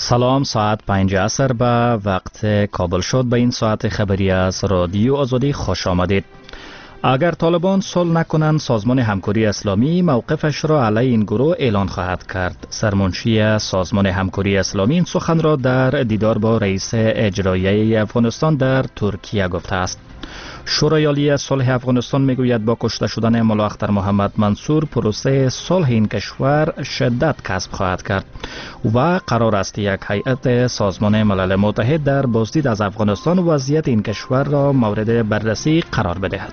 سلام، ساعت 5 عصر به وقت کابل شد. به این ساعت خبری از رادیو آزادی خوش آمدید. اگر طالبان صلح نکنند، سازمان همکاری اسلامی موقفش را علیه این گروه اعلان خواهد کرد. سرمنشی سازمان همکاری اسلامی این سخن را در دیدار با رئیس اجرایی افغانستان در ترکیه گفته است. شورای عالی صلح افغانستان میگوید با کشته شدن ملا اختر محمد منصور پروسه صلح این کشور شدت کسب خواهد کرد و قرار است یک هیئت سازمان ملل متحد در بازدید از افغانستان وضعیت این کشور را مورد بررسی قرار بدهد.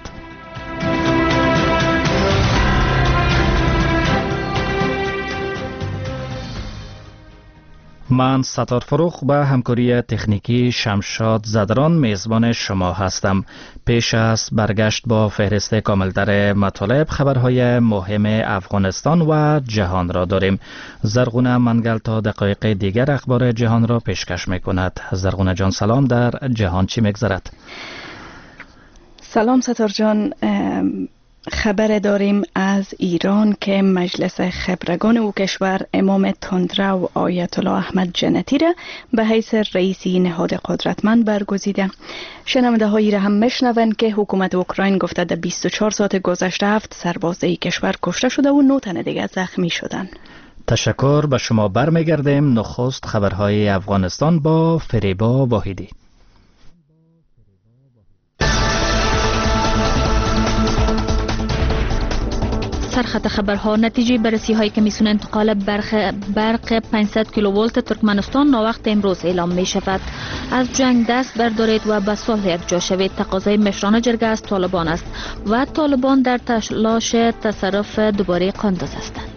من ستار فروخ به همکاری تکنیکی شمشاد زدران میزبان شما هستم. پیش از برگشت با فهرست کاملتر مطالب، خبرهای مهم افغانستان و جهان را داریم. زرغونه منگل تا دقایق دیگر اخبار جهان را پیشکش میکند. زرغونه جان سلام، در جهان چی میگذرد؟ سلام ستار جان، خبر داریم از ایران که مجلس خبرگان او کشور امام تندرو آیت الله احمد جنتی را به حیث رئیسی نهاد قدرتمند برگزیده. شنونده هایی را هم میشنوند که حکومت اوکراین گفته در 24 ساعت گذشته 7 سربازای کشور کشته شده و 9 تن دیگر زخمی شدند. تشکر، به شما برمیگردیم. نخست خبرهای افغانستان با فریبا واحدی. سرخط خبرها: نتیجه بررسی های کمیسیون انتقال برق 500 کیلوولت ترکمنستان ناوقت امروز اعلام می شود. از جنگ دست بردارید و به صلح یکجا شوید تقاضای مشران جرگه از طالبان است و طالبان در تلاش تصرف دوباره قانداز هستند.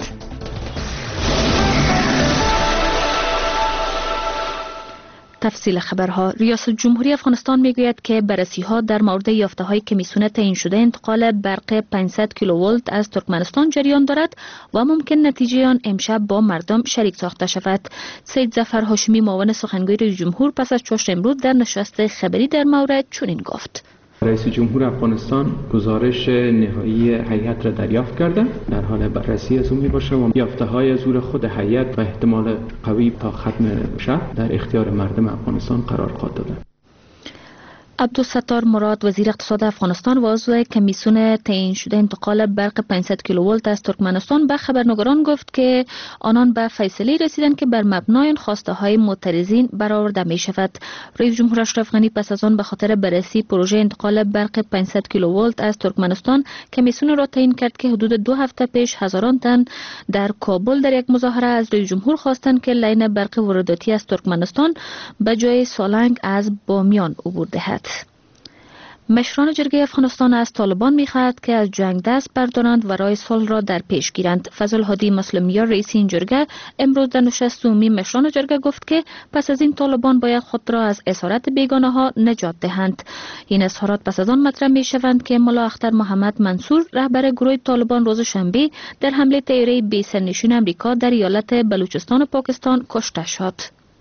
تفصیل خبرها: ریاست جمهوری افغانستان میگوید که بررسی ها در مورد یافته های کمیسیون تعیین شده انتقال برق 500 کیلوولت از ترکمنستان جریان دارد و ممکن نتیجه آن امشب با مردم شریک ساخته شود. سید ظفر هاشمی، معاون سخنگوی رئیس جمهور، پس از چاشت امروز در نشست خبری در مورد چنین گفت: رئیس جمهور افغانستان گزارش نهایی هیئت را دریافت کرده، در حال بررسی از اون میباشه و یافته‌های از خود هیئت و احتمال قوی تا ختم شب در اختیار مردم افغانستان قرار خواهد داده. عبدالستار مراد، وزیر اقتصاد افغانستان و عضو کمیسیون تعیین شده انتقال برق 500 کیلوولت از ترکمنستان به خبرنگاران گفت که آنان به فیصله رسیدند که بر مبنای خواسته های معترضین برآورده می شود. رئیس جمهور اشرف غنی پس از آن به خاطر بررسی پروژه انتقال برق 500 کیلوولت از ترکمنستان کمیسیون را تعیین کرد که حدود 2 هفته پیش هزاران تن در کابل در یک مظاهره از رئیس جمهور خواستند که لین برق وارداتی از ترکمنستان به جای سالنگ از بامیان عبور دهد. مشران جرگه افغانستان از طالبان می‌خواهد که از جنگ دست بردارند و راه صلح را در پیش گیرند. فضل هادی مسلمیار، رئیس این جرگه، امروز در نشست عمومی مشران جرگه گفت که پس از این طالبان باید خود را از اسارت بیگانه ها نجات دهند. این اظهارات پس از آن مطرح می‌شوند که ملا اختر محمد منصور، رهبر گروه طالبان، روز شنبه در حمله طیاره بی سرنشین امریکا در ایالت بلوچستان پاکستان کشته شد.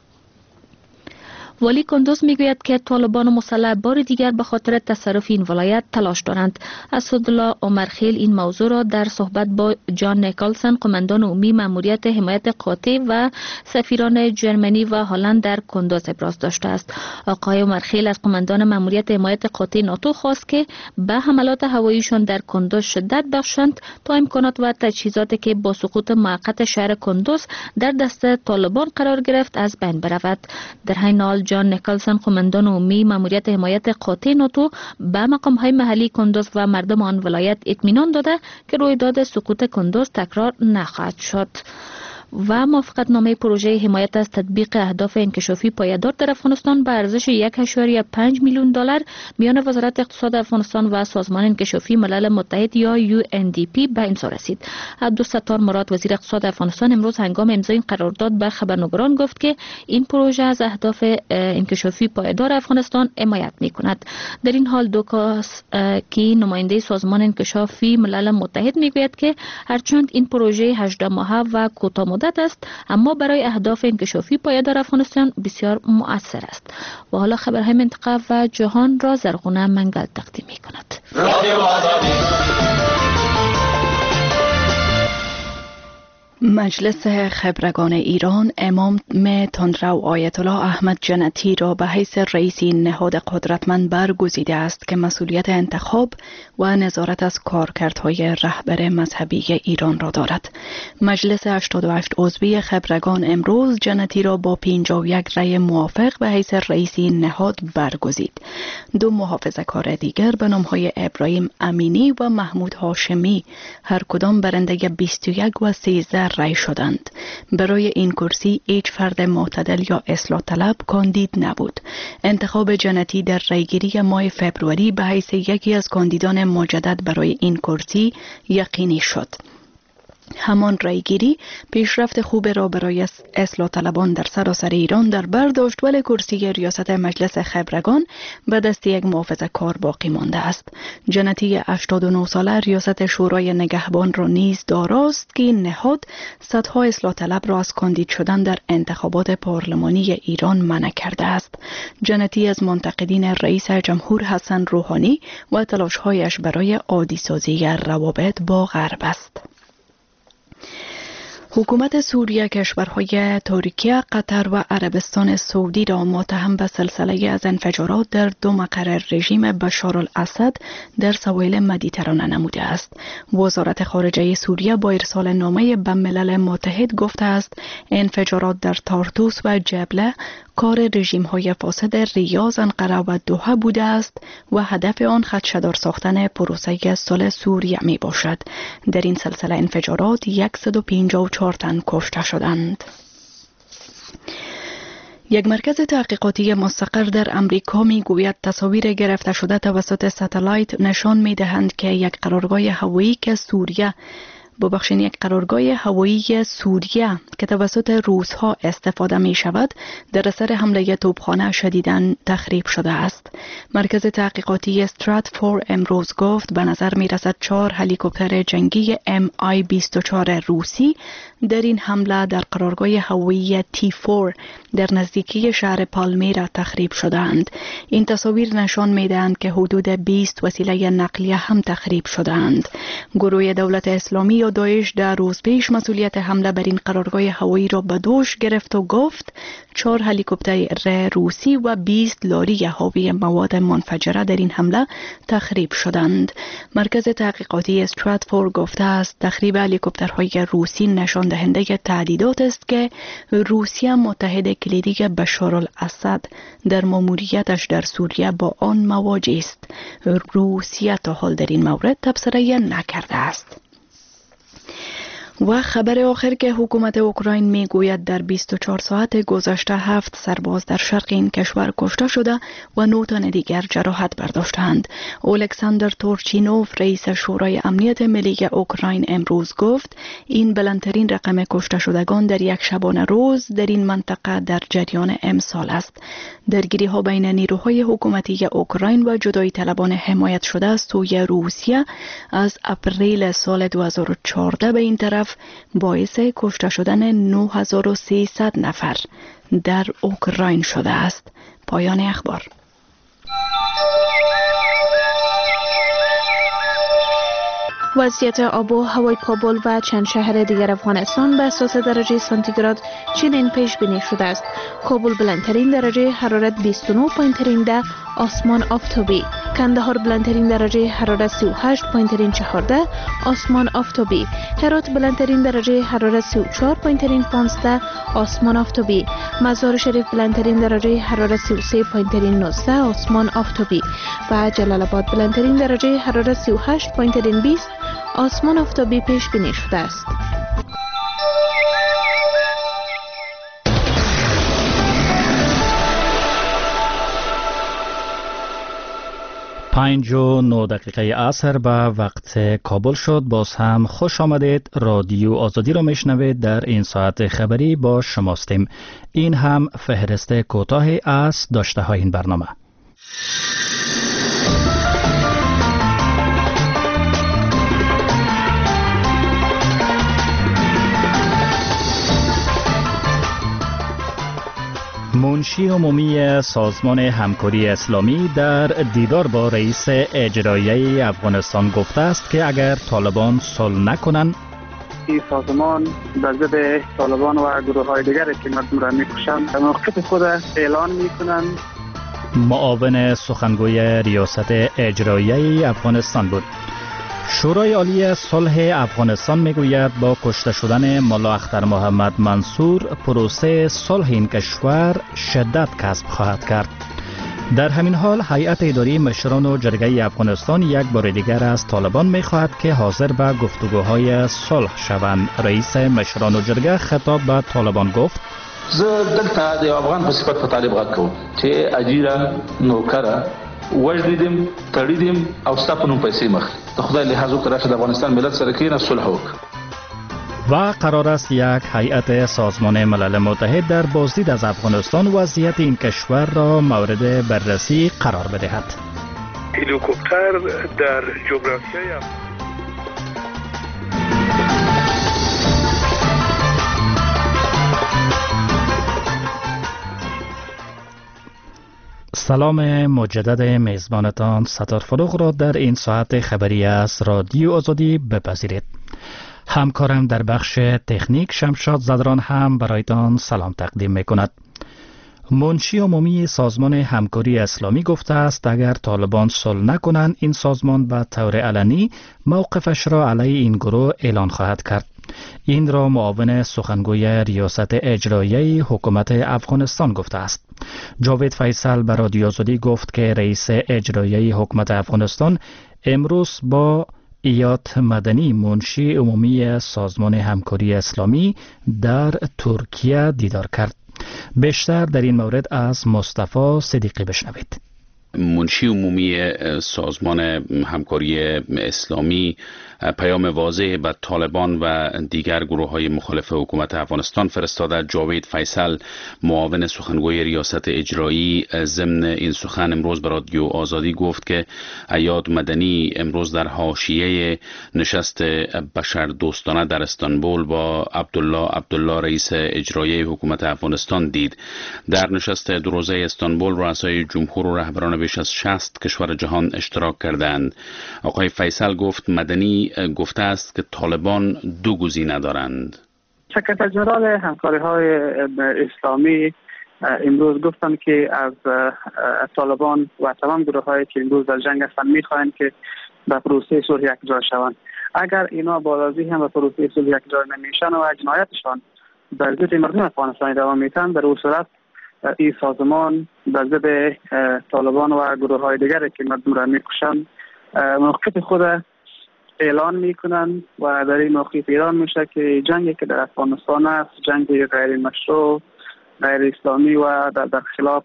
ولی کندوز میگوید که طالبان مسلح بار دیگر به خاطر تصرف این ولایت تلاش دارند. اسدالله عمرخیل این موضوع را در صحبت با جان نیکلسن، قماندان عمومی ماموریت حمایت قاطع و سفیران جرمنی و هلند در کندوز ابراز داشته است. آقای عمرخیل از قماندان ماموریت حمایت قاطع ناتو خواست که به حملات هواییشان در کندوز شدت بخشند تا امکانات و تجهیزاتی که با سقوط موقت شهر کندوز در دست طالبان قرار گرفت از بین برود. در حین حال جان نیکلسن، قماندان عمومی ماموریت حمایت قاطع ناتو، به مقام‌های محلی کندوز و مردم آن ولایت اطمینان داده که رویداد سقوط کندوز تکرار نخواهد شد. و موافقتنامه پروژه حمایت از تطبیق اهداف انکشافی پایدار در افغانستان به ارزش 1.5 میلیون دلار میان وزارت اقتصاد افغانستان و سازمان انکشافی ملل متحد یا UNDP به امضا رسید. عبدالستار مراد، وزیر اقتصاد افغانستان، امروز هنگام امضای این قرارداد به خبرنگاران گفت که این پروژه از اهداف انکشافی پایدار افغانستان حمایت می‌کند. در این حال دوکاس که نماینده سازمان انکشافی ملل متحد میگوید که هرچند این پروژه 18 ماهه و کوتاه مدت است، اما برای اهداف انکشافی پایدار افغانستان بسیار مؤثر است. و حالا خبرهای منطقه و جهان را زرغونه منگل تقدیم می‌کند. مجلس خبرگان ایران امام تندرو آیت الله احمد جنتی را به حیث رئیس نهاد قدرتمند برگزیده است که مسئولیت انتخاب و نظارت از کارکردهای رهبر مذهبی ایران را دارد. مجلس 88 عضوی خبرگان امروز جنتی را با 51 رأی موافق به حیث رئیس نهاد برگزید. دو محافظه‌کار دیگر به نام‌های ابراهیم امینی و محمود هاشمی هر کدام برنده 21 و 13 رأی شدند. برای این کرسی هیچ فرد معتدل یا اصلاح طلب کاندید نبود. انتخاب جنتی در رأیگیری ماه فوریه به حیث یکی از کاندیدان مجدد برای این کرسی یقینی شد. همان رأیگیری پیشرفت خوب را برای اصلاح طلبان در سراسر ایران در بر داشت، ولی کرسی ریاست مجلس خبرگان به دست یک محافظه‌کار باقی مانده است. جنتی 89 ساله ریاست شورای نگهبان را نیز داراست که این نهاد صدها اصلاح طلب را از کاندید شدن در انتخابات پارلمانی ایران منع کرده است. جنتی از منتقدین رئیس جمهور حسن روحانی و تلاش‌هایش برای عادی سازی روابط با غرب است. حکومت سوریه کشورهای ترکیه، قطر و عربستان سعودی را متهم به سلسله از انفجارات در دو مقر رژیم بشار الاسد در سواحل مدیترانه نموده است. وزارت خارجه سوریه با ارسال نامه به ملل متحد گفته است انفجارات در تارتوس و جبله کار رژیم‌های فاسد ریاض، انقره و دوحه بوده است و هدف آن خدشه‌دار ساختن پروسه صلح سوریه می باشد. در این سلسله انفجارات 154 تن کشته شدند. یک مرکز تحقیقاتی مستقر در امریکا می گوید تصاویر گرفته شده توسط ستلایت نشان می دهند که یک قرارگاه هوایی سوریه که توسط روس‌ها استفاده می شود در اثر حمله توپخانه شدیداً تخریب شده است. مرکز تحقیقاتی استراتفورد امروز گفت به نظر می رسد 4 هلیکوپتر جنگی MI-24 روسی در این حمله در قرارگاه هوایی T4 در نزدیکی شهر پالمیرا تخریب شدند. این تصاویر نشان می دهند که حدود 20 وسیله نقلیه هم تخریب شدند. گروه دولت اسلامی یا داعش در روز پیش مسئولیت حمله بر این قرارگاه هوایی را به دوش گرفت و گفت 4 هلیکوپتر روسی و 20 لاری حاوی مواد منفجره در این حمله تخریب شدند. مرکز تحقیقاتی استراتفورد گفته است تخریب هلیکوپترهای روسی نشان دهنده تهدیدات است که روسیه متحد کلیدی بشار الاسد در مأموریتش در سوریه با آن مواجه است. روسیه تا حال در این مورد تبصره نکرده است. و خبر آخر که حکومت اوکراین می گوید در 24 ساعت گذشته 7 سرباز در شرق این کشور کشته شده و 9 تن دیگر جراحت برداشتند. الکساندر تورچینوف رئیس شورای امنیت ملی اوکراین امروز گفت این بلندترین رقم کشته شدگان در یک شبانه روز در این منطقه در جریان امسال است. درگیری ها بین نیروهای حکومتی اوکراین و جدایی طلبان حمایت شده از سوی روسیه از اپریل سال 2014 به این طرف باعث کشته شدن 9300 نفر در اوکراین شده است. پایان اخبار. وضعیت آب و هوای کابل و چند شهر دیگر افغانستان به اساس درجه سانتیگراد چنین پیش بینی شده است. کابل بلندترین درجه حرارت 29 پایین ترین 10 آسمان آفتابی. کندهار بلندترین درجه حرارت 38 پایین ترین 14 آسمان آفتابی. هرات بلندترین درجه حرارت 34 پایین ترین 15 آسمان آفتابی. مزار شریف بلندترین درجه حرارت 33 پایین ترین 19 آسمان آفتابی و جلال آباد بلندترین درجه حرارت 38 پایین ترین 20 آسمان آفتابی پیش بینی شده است. پنج و 9 دقیقه عصر به وقت کابل شد. باز هم خوش آمدید. رادیو آزادی را میشنوید. در این ساعت خبری با شماستیم. این هم فهرست کوتاهی از داشته های این برنامه. منشی عمومی سازمان همکاری اسلامی در دیدار با رئیس اجرایی افغانستان گفته است که اگر طالبان صلح نکنند این سازمان در ضد طالبان و گروه‌های دیگری که مردم را می‌کشند موقف خود اعلان می‌کنند. معاون سخنگوی ریاست اجراییه افغانستان بود. شورای عالی صلح افغانستان میگوید با کشته شدن ملا اختر محمد منصور پروسه صلح این کشور شدت کسب خواهد کرد. در همین حال هیئت اداری مشران و جرگه افغانستان یک بار دیگر از طالبان میخواهد که حاضر به گفتگوهای صلح شوند. رئیس مشران و جرگه خطاب به طالبان گفت: زه دلته د افغان په صفت په طالب غږ کوم چې اجیره نوکره وجدیدم تړیدم او ستا په نوم پیسې مخ د خدای لحاظ وکړه چې د افغانستان ملت سره کېنه صلح وکړه. و قرار است یک هیئت سازمان ملل متحد در بازدید از افغانستان وضعیت این کشور را مورد بررسی قرار بدهد. هلیکوپتر در جغرافیای سلام مجدد میزبانتان ستار فروغ را در این ساعت خبری از رادیو آزادی بپذیرید. همکارم در بخش تکنیک شمشاد زدران هم برایتان سلام تقدیم میکند. منشی عمومی سازمان همکاری اسلامی گفته است اگر طالبان صلح نکنند این سازمان به طور علنی موقفش را علیه این گروه اعلان خواهد کرد. این را معاون سخنگوی ریاست اجراییه حکومت افغانستان گفته است. جاوید فیصل به رادیو آزادی گفت که رئیس اجراییه حکومت افغانستان امروز با ایاد مدنی منشی عمومی سازمان همکاری اسلامی در ترکیه دیدار کرد. بیشتر در این مورد از مصطفی صدیقی بشنوید. منشی عمومی سازمان همکاری اسلامی پیام واضح به طالبان و دیگر گروه های مخالف حکومت افغانستان فرستاده. جاوید فیصل معاون سخنگوی ریاست اجرایی ضمن این سخن امروز به رادیو آزادی گفت که ایاد مدنی امروز در حاشیه نشست بشر دوستانه در استانبول با عبدالله رئیس اجرایی حکومت افغانستان دید. در نشست دو روزه استانبول رؤسای جمهور و رهبران بیش از 60 کشور جهان اشتراک کردند. آقای فیصل گفت مدنی گفته است که طالبان دو گزینه دارند. سکرتر ژنرال همکاری‌های اسلامی امروز گفتند که از طالبان و تمام گروه‌هایی که امروز در جنگ هستند می‌خواهند که به پروسه صلح یکجا شوند. اگر اینا بالازی هم به پروسه صلح یکجا نمیشن و جنایتشان در ضد مردم افغانستان ادامه میتن، در اون صورت این سازمان در ضد طالبان و گروه‌های دیگری که مردم را میکشند موقف خود اعلان میکنند و در این موقف اعلان میشه که جنگی که در افغانستان است جنگ غیر مشروع، غیر اسلامی و در خلاف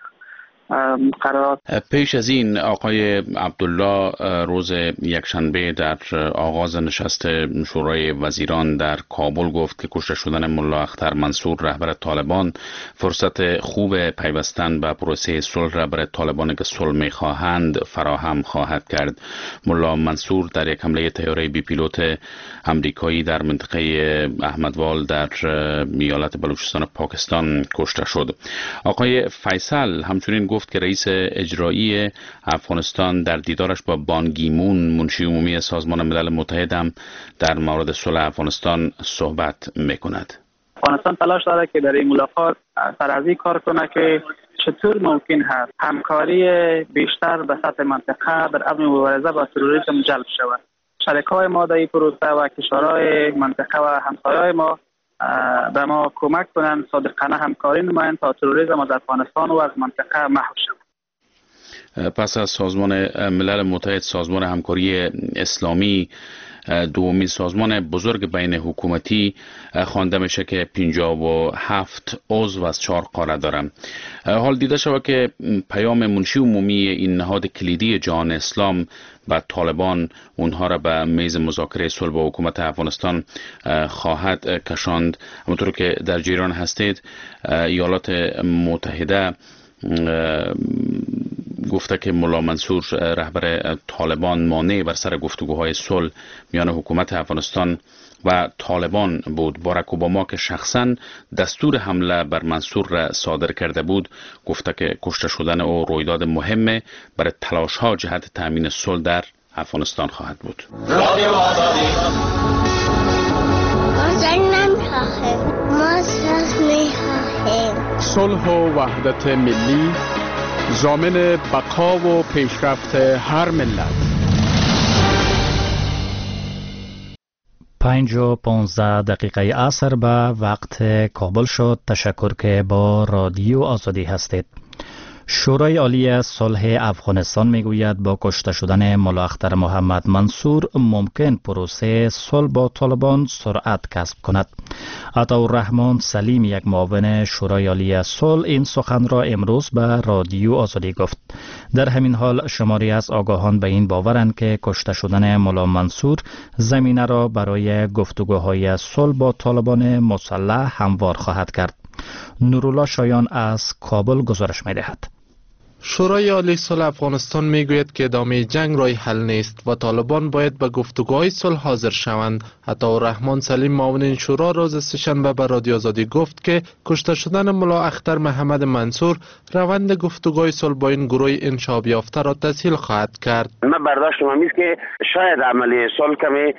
قرارات. پیش از این آقای عبدالله روز یکشنبه در آغاز نشست شورای وزیران در کابل گفت که کشته شدن ملا اختر منصور رهبر طالبان فرصت خوب پیوستن به پروسه صلح را برای طالبان که صلح می‌خواهند فراهم خواهد کرد. ملا منصور در یک حمله طیاره بی پیلوت امریکایی در منطقه احمدوال در ایالت بلوچستان پاکستان کشته شد. آقای فیصل همچنین گفت که رئیس اجرایی افغانستان در دیدارش با بان کی مون منشی عمومی سازمان ملل متحد هم در مورد صلح افغانستان صحبت میکند. افغانستان تلاش داره که در این ملاقات سرازی کار کنه که چطور ممکن هست همکاری بیشتر به سطح منطقه در امن مبارزه با تروریسم جلب شود. شریکای ما در این پروسه و کشورهای منطقه و همسایه‌های ما به ما کمک کنند صادقانه همکاری نمایند تا تروریسم از افغانستان و از منطقه محو شود. پس از سازمان ملل متحد سازمان همکاری اسلامی دومین سازمان بزرگ بین حکومتی خوانده میشه که 57 عضو از 4 قاره داره. حال دیده شود که پیام منشی عمومی این نهاد کلیدی جهان اسلام و طالبان اونها را به میز مذاکره صلح با حکومت افغانستان خواهد کشاند. همونطور که در جریان هستید ایالات متحده گفته که ملا منصور رهبر طالبان مانع بر سر گفتگوهای صلح میان حکومت افغانستان و طالبان بود. باراک اوباما که شخصا دستور حمله بر منصور را صادر کرده بود گفته که کشته شدن او رویداد مهمه برای تلاش ها جهت تامین صلح در افغانستان خواهد بود. صلح و وحدت ملی، ضامن بقا و پیشرفت هر ملت. 5:15 عصر به وقت کابل شد. تشکر که با رادیو آزادی هستید. شورای عالی صلح افغانستان میگوید با کشته شدن ملا اختر محمد منصور ممکن پروسه صلح با طالبان سرعت کسب کند. عطاالرحمن سلیم، یک معاون شورای عالی صلح، این سخن را امروز به رادیو آزادی گفت. در همین حال شماری از آگاهان به این باورند که کشته شدن ملا منصور زمینه را برای گفتگوهای صلح با طالبان مسلح هموار خواهد کرد. نورالله شایان از کابل گزارش می‌دهد. شورای عالی صلح افغانستان میگوید که ادامه جنگ راه حل نیست و طالبان باید به گفتگوهای صلح حاضر شوند. عطاالرحمن سلیم، معاون این شورا، روز سه‌شنبه به رادیو آزادی گفت که کشته شدن ملا اختر محمد منصور روند گفتگوهای صلح با این گروه انشاب یافته را تسهیل خواهد کرد. من برداشتم است که شاید عملی صلح کمی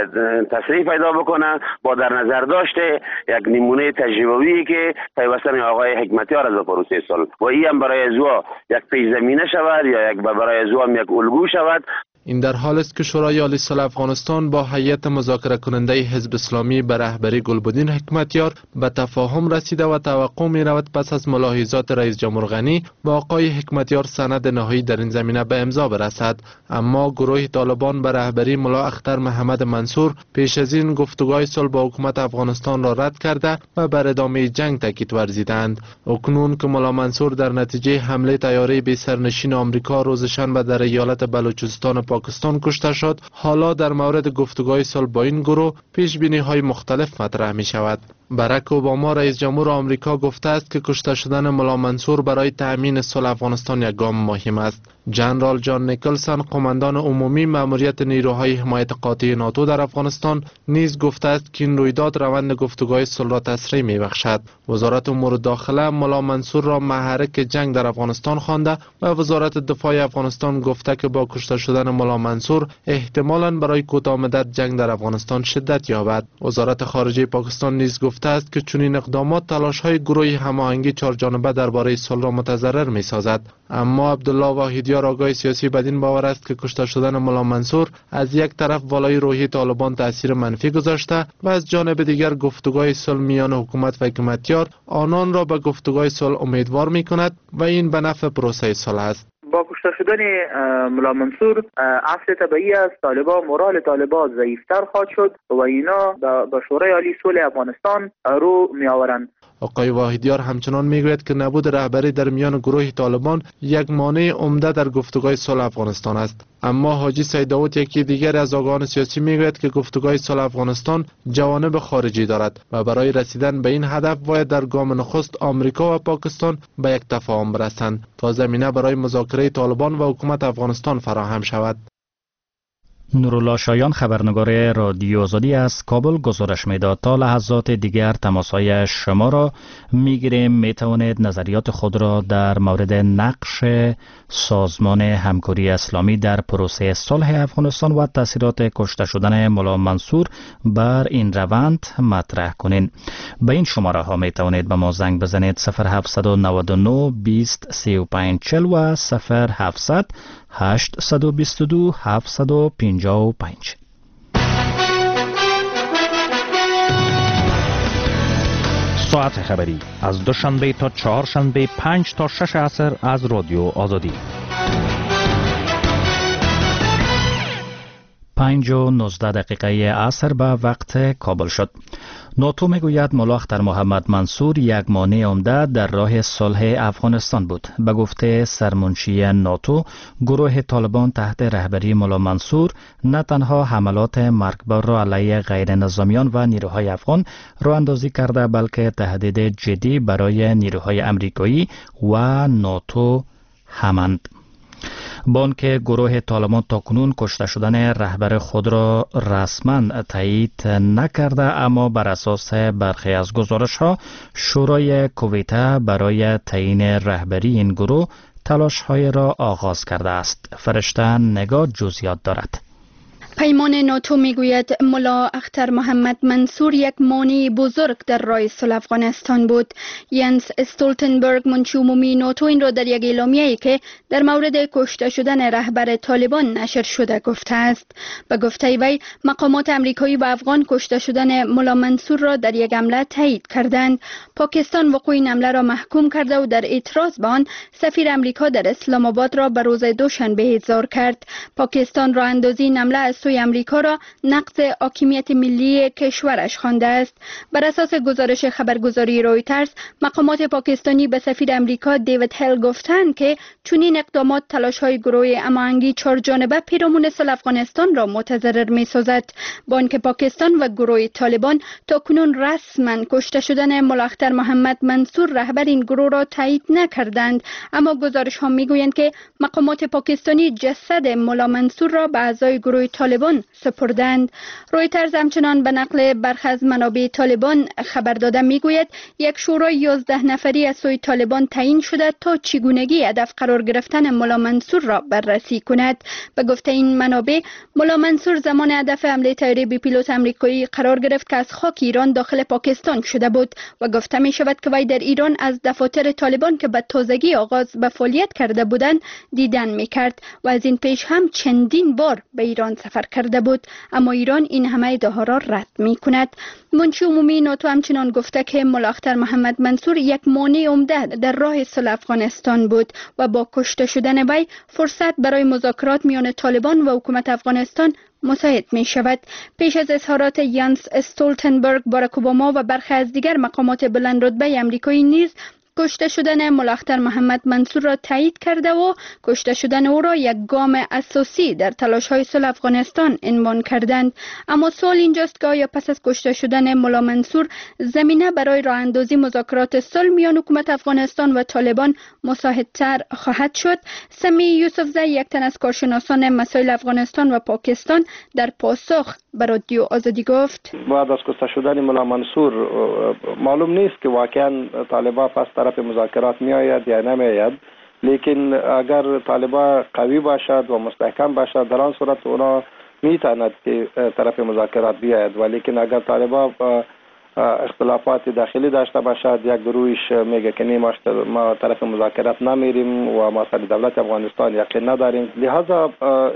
تسریع پیدا بکنه با در نظر داشته یک نمونه تجربه‌ای که پیوستن آقای حکمتیار از پروسه صلح و این هم برای زوا یک پیش زمینه شود یا یک برای زوام یک الگو شود. این در حال است که شورای عالی صلح افغانستان با هیئت مذاکره کننده حزب اسلامی به رهبری گلبدین حکمتیار به تفاهم رسیده و توقع می رود پس از ملاحظات رئیس جمهور غنی با آقای حکمتیار سند نهایی در این زمینه به امضا برسد. اما گروه طالبان به رهبری ملا اختر محمد منصور پیش از این گفتگوهای صلح با حکومت افغانستان را رد کرده و بر ادامه جنگ تاکید ورزیدند. اکنون که ملا منصور در نتیجه حمله طیاره بی سرنشین آمریکا روز شنبه در ایالت بلوچستان پاکستان کشته شد، حالا در مورد گفتگوهای صلح با این گروه پیش بینی های مختلف مطرح می شود. باراک اوباما رئیس جمهور آمریکا گفته است که کشته شدن ملا منصور برای تأمین صلح افغانستان یک گام مهم است. جنرال جان نیکلسون، قماندان عمومی مأموریت نیروهای حمایت قاطع ناتو در افغانستان، نیز گفته است که این رویداد روند گفتگوهای صلح را تسریع می‌بخشد. وزارت امور داخله ملا منصور را محرک جنگ در افغانستان خوانده و وزارت دفاع افغانستان گفته که با کشته شدن ملا منصور احتمالاً برای کوتاه مدت جنگ در افغانستان شدت یابد. وزارت خارجه پاکستان نیز گفته است که چنین اقدامات تلاش‌های گروه هماهنگی چهارجانبه درباره صلح را متضرر می‌سازد. اما عبدالله واحدیار، آگاه سیاسی، بدین باور است که کشته شدن ملا منصور از یک طرف بالای روحی طالبان تاثیر منفی گذاشته و از جانب دیگر گفتگوهای صلح میان حکومت و حکمتیار آنان را به گفتگوهای صلح امیدوار می‌کند و این به نفع پروسه صلح است. با کشته شدن ملا منصور اصل طبیعی است طالبان مورال طالبان ضعیفتر خواهد شد و اینا به شورای عالی صلح افغانستان رو میآورند. آقای واحدیار همچنان میگوید که نبود رهبری در میان گروه طالبان یک مانع عمده در گفتگوهای صلح افغانستان است. اما حاجی سید داود، یکی دیگر از آگاهان سیاسی، میگوید که گفتگوهای صلح افغانستان جوانب خارجی دارد و برای رسیدن به این هدف باید در گام نخست آمریکا و پاکستان به یک تفاهم برسند تا زمینه برای مذاکره طالبان و حکومت افغانستان فراهم شود. نورالله شایان، خبرنگار رادیو آزادی از کابل گزارش میداد. تا لحظات دیگر تماسهای شما را میگیریم. میتوانید نظریات خود را در مورد نقش سازمان همکاری اسلامی در پروسه صلح افغانستان و تاثیرات کشته شدن ملا منصور بر این روند مطرح کنین. به این شماره ها میتوانید به ما زنگ بزنید: 0799 20 35 40 و 0700 822 755. ساعت خبری از دوشنبه تا چهارشنبه 5 تا 6 عصر از رادیو آزادی. 5:19 عصر به وقت کابل شد. ناتو میگوید ملا اختر محمد منصور یک مانع عمده در راه صلح افغانستان بود. به گفته سرمنشی ناتو، گروه طالبان تحت رهبری ملا منصور نه تنها حملات مرگبار را علیه غیر نظامیان و نیروهای افغان راه اندازی کرده، بلکه تهدید جدی برای نیروهای امریکایی و ناتو همند. بانک گروه طالبان تاکنون کشته شدن رهبر خود را رسما تایید نکرده، اما بر اساس برخی از گزارش‌ها شورای کویته برای تعیین رهبری این گروه تلاش‌های را آغاز کرده است. فرشته نگاه جزئیات دارد. پیمان ناتو میگوید ملا اختر محمد منصور یک مانع بزرگ در راه صلح افغانستان بود. ینس استولتنبرگ منشی عمومی ناتو این را در یک اعلامیه‌ای که در مورد کشته شدن رهبر طالبان نشر شده گفته است. به گفته وی مقامات امریکایی و افغان کشته شدن ملا منصور را در یک حمله تایید کردند. پاکستان وقوع این حمله را محکوم کرده و در اعتراض به آن سفیر امریکا در اسلام آباد را به روز دوشنبه احضار کرد. پاکستان راه اندازی این حمله از سوی امریکا را نقض حاکمیت ملی کشورش خوانده است. بر اساس گزارش خبرگزاری رویترز، مقامات پاکستانی به سفیر امریکا دیوید هل گفتند که چنین اقدامات تلاش‌های گروه هماهنگی چهارجانبه پیرامون صلح افغانستان را متضرر می‌سازد. با آنکه پاکستان و گروه طالبان تاکنون رسما کشته شدن ملا اختر محمد منصور رهبر این گروه را تایید نکردند، اما گزارش‌ها می‌گویند که مقامات پاکستانی جسد ملا منصور را به اعضای گروه طالبان سپردند. رویترز همچنان به نقل برخی از منابع طالبان خبر داده میگوید یک شورای 11 نفری از سوی طالبان تعیین شده تا چگونگی هدف قرار گرفتن ملا منصور را بررسی کند. به گفته این منابع، ملا منصور زمان هدف حمله طیاره بی پیلوت آمریکایی قرار گرفت که از خاک ایران داخل پاکستان شده بود و گفته می شود که وی در ایران از دفاتر طالبان که به تازگی آغاز به فعالیت کرده بودند دیدن می کرد و از این پیش هم چندین بار به ایران سفر کرده بود، اما ایران این همه ادعاها را رد می کند. منشی عمومی ناتو همچنان گفته که ملا اختر محمد منصور یک مانع عمده در راه صلح افغانستان بود و با کشته شدن وی فرصت برای مذاکرات میان طالبان و حکومت افغانستان مساعد می شود. پیش از اظهارات ینس استولتنبرگ، باراک اوباما و برخی از دیگر مقامات بلند رتبه آمریکایی نیز کشته شدن ملا اختر محمد منصور را تایید کرده و کشته شدن او را یک گام اساسی در تلاش‌های صلح افغانستان عنوان کردند. اما سوال اینجاست که آیا پس از کشته شدن ملا منصور زمینه برای راه اندازی مذاکرات صلح میان حکومت افغانستان و طالبان مساعدتر خواهد شد؟ سمی یوسفزی، یک تن از کارشناسان مسائل افغانستان و پاکستان، در پاسخ به رادیو آزادی گفت: بعد از کشته شدن ملا منصور معلوم نیست که واقعا طالبان پس طرف مذاکرات می آید یا نمی آید، لیکن اگر طالبان قوی باشد و مستحکم باشد در آن صورت اونا می تواند که طرف مذاکرات بیاید، ولیکن اگر طالبان اختلافات داخلی داشته باشد، یک گروهش میگه که ما طرف مذاکرات نمیریم و ما سر دولت افغانستان یقین نداریم، لہذا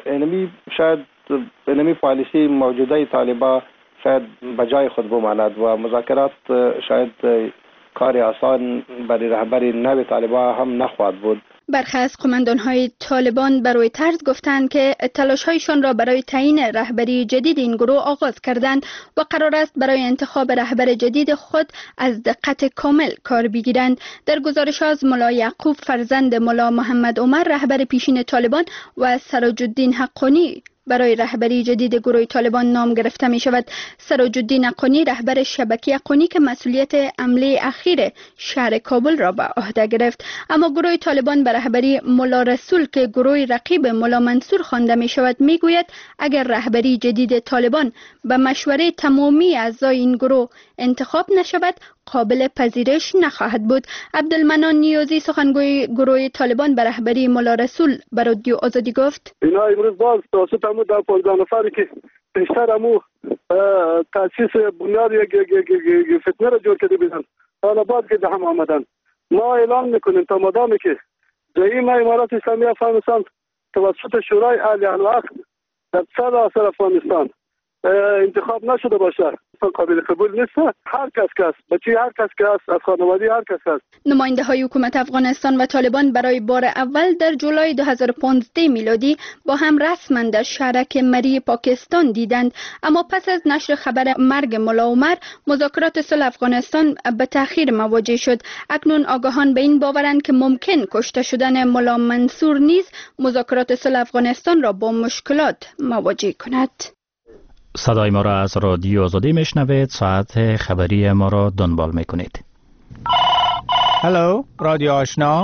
اینمی پالیسی موجوده طالبان شاید بجای خود بماند و مذاکرات شاید کار آسان برای رهبری نو طالبان هم نخواهد بود. برخی از قماندان‌های طالبان برای طرز گفتند که تلاش‌هایشان را برای تعیین رهبری جدید این گروه آغاز کردند و قرار است برای انتخاب رهبر جدید خود از دقت کامل کار بگیرند. در گزارش از ملا یعقوب فرزند ملا محمد عمر رهبر پیشین طالبان و سراج الدین حقانی برای رهبری جدید گروه طالبان نام گرفته می شود. سراج الدین حقانی رهبر شبکه حقانی که مسئولیت حمله اخیر شهر کابل را به عهده گرفت، اما گروه طالبان به رهبری ملا رسول که گروه رقیب ملا منصور خوانده می شود می گوید اگر رهبری جدید طالبان به مشوره تمامی اعضای این گروه انتخاب نشود قابل پذیرش نخواهد بود. عبدالمنان نیازی، سخنگوی گروه طالبان به رهبری ملا رسول، به رادیو آزادی گفت: اینا امروز باز توسط همون در 15 نفری که پیشتر همون تاسیس بنیاد یک فتنه را جور کرده بودن، حالا بعد که هم آمدن، ما اعلان میکنیم تا مادامی که زعیم امارات اسلامی افغانستان توسط شورای اهل العقد در سر افغانستان انتخاب نشده باشه قابل قبول نیست. هر کس بچه هر کس که است، از خانواده هر کس است. نماینده های حکومت افغانستان و طالبان برای بار اول در جولای 2015 میلادی با هم رسما در شهرک مری پاکستان دیدند، اما پس از نشر خبر مرگ ملا عمر مذاکرات صلح افغانستان به تأخیر مواجه شد. اکنون آگاهان به این باورند که ممکن کشته شدن ملا منصور نیز مذاکرات صلح افغانستان را با مشکلات مواجه کند. صدای ما را از رادیو آزادی میشنوید. ساعت خبری ما را دنبال میکنید. هلو رادیو آشنا،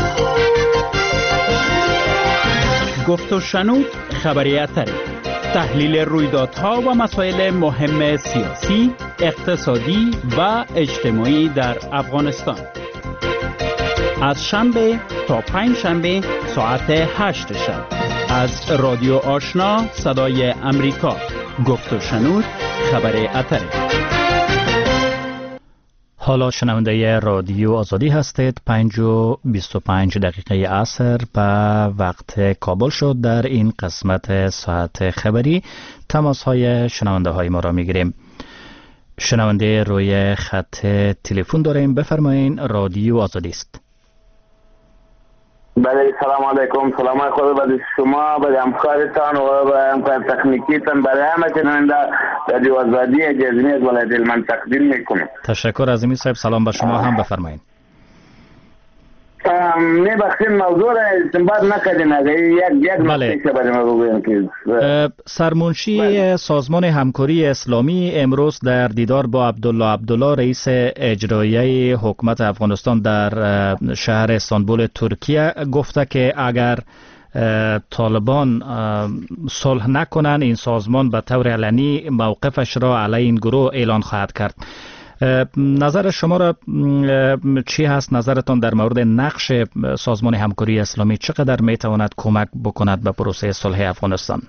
گفت و شنود خبریتری، تحلیل رویدادها و مسائل مهم سیاسی، اقتصادی و اجتماعی در افغانستان، از شنبه تا پنج شنبه ساعت 8 شب. از رادیو آشنا صدای امریکا، گفت و شنود خبر اتره. حالا شنونده رادیو آزادی هستید. 5:25 عصر به وقت کابل شد. در این قسمت ساعت خبری تماس های شنونده های ما را میگیریم. شنونده روی خط تلفن داریم، بفرمایین. رادیو آزادی است. بله، سلام علیکم. سلام خدا به شما، به همکارتان و به همکار تکنیکیتان، برای همه شنونده رادیو آزادی جزمی از ولایت هلمند تقدیم میکنم. تشکر عظیمی صاحب. سلام به شما هم، بفرمایین. میبخشین موضوع را استنباط نکردین، یک نکته برای ما بگویم که سرمنشی سازمان همکاری اسلامی امروز در دیدار با عبدالله رئیس اجرایی حکومت افغانستان در شهر استانبول ترکیه گفته که اگر طالبان صلح نکنند این سازمان به طور علنی موقفش را علیه این گروه اعلان خواهد کرد. نظر شما را چی هست؟ نظرتان در مورد نقش سازمان همکاری اسلامی چقدر میتواند کمک بکند به پروسه صلح افغانستان؟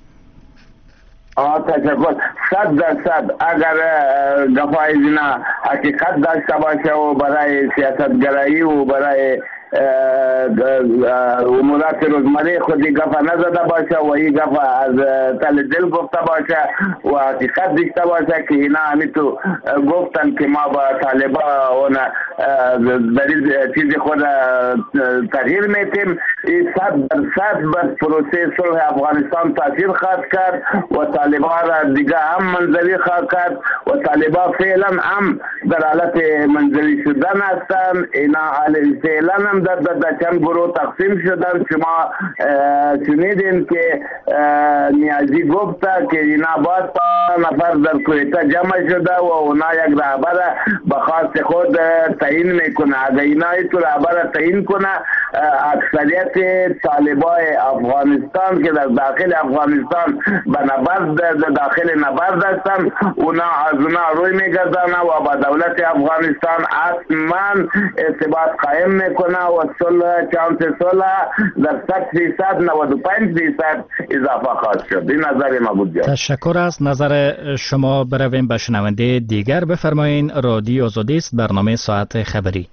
تشکر. 100% اگر گفای زنا حقیقت داشته باشه و برای سیاستگرایی و برای امورات روزمره خودی گفه نزده باشه و این گفه از تل دل گفته باشه و حقیقت داشته باشه که اینا همیتو گفتن که ما با طالبان در چیز خود تغییر میتیم، 100% بر پروسه صلح افغانستان تاثیر خواهد کرد و طالبان را دیگه هم منزوی خواهد کرد و طالبان فعلا هم در حالت منزوی شدن هستند. اینا فعلا هم در چند گروه تقسیم شدن. شما شنیدین که نیازی گفته که اینا باید نفر در کویتا جمع شده و اونا یک رهبر به خواست خود تعیین میکنه. اگر اینا تو رهبر تعیین کنه، اکثریت طالبای افغانستان که در داخل افغانستان به نبرد در داخل نبرد هستن، اونا از اونا روی میگردن و با دولت افغانستان حتما ارتباط قائم میکنه و چانس صلح در 100% 95% اضافه خواهد شد. این نظر ما بود. تشکر از نظر شما. برویم به شنونده دیگر. بفرمایین. رادیو آزادی است، برنامه ساعت خبری.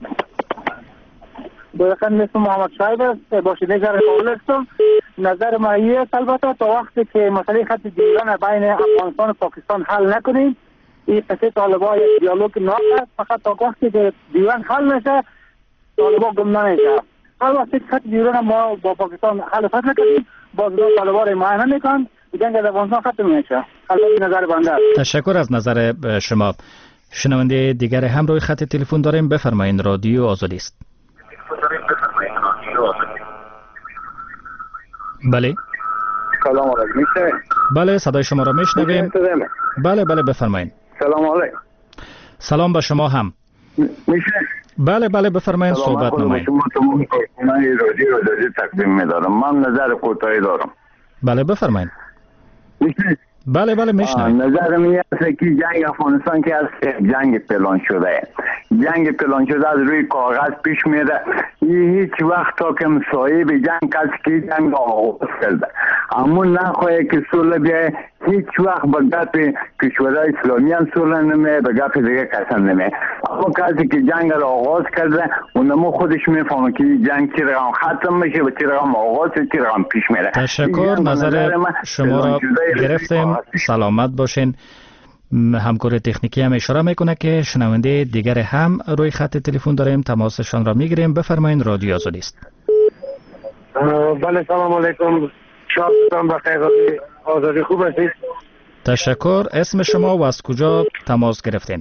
بخیر، مثل محمد شایب است. باشید نظر قابل هستم. نظر ما است البته تا وقتی که مسئله خط دیوان بین افغانستان و پاکستان حل نکنیم، این قصه طالبان یک دیالوگ ناقص. فقط تا وقتی که دیوان حل نشه طالبان گم نمیشه. هر وقتی خط دیوان ما با پاکستان حل فصل نکنیم، باز طالبان معاینه نمیکنن، جنگ در افغانستان ختم میشه. البته نظر بنده. تشکر از نظر شما. شنونده دیگر هم روی خط تلفن داریم، بفرمایید. رادیو آزادی است. بله. سلام علیکم. بله، صدای شما را میشنویم. بله بفرمایید. سلام علیکم. سلام به شما هم. میشه؟ بله بفرمایید، صحبت نمایید. من رادیو آزادی تقدیم می‌دارم. من نظر کوتاهی دارم. بله بفرمایید. میشه؟ بله میشنوم. نظر من است که جنگ افغانستان که از جنگ پلان شده، جنگ پلان شده از روی کاغذ پیش میره. هیچ وقت تا که صاحب جنگ کس که جنگ آغاز کرده اما نخواهی که صلح بیایه، هیچ وقت به گپ کشورهای اسلامی هم صلح نمیه، به گپ دیگه کسان نمیه. اما کسی که جنگ را آغاز کرده اونمو خودش میفهمه که جنگ چی رقم ختم میشه و چی رقم آغاز و چی رقم پیش میره. تشکر. نظر شما را گرفتیم. سلامت باشین. همکار تکنیکی هم اشاره میکنه که شنونده دیگر هم روی خط تلفن داریم، تماسشان را میگیریم. بفرمایید. رادیو آزادی است. بله، سلام علیکم. شادتان بخیر. آزادی خوب هستید؟ تشکر. اسم شما و از کجا تماس گرفتین؟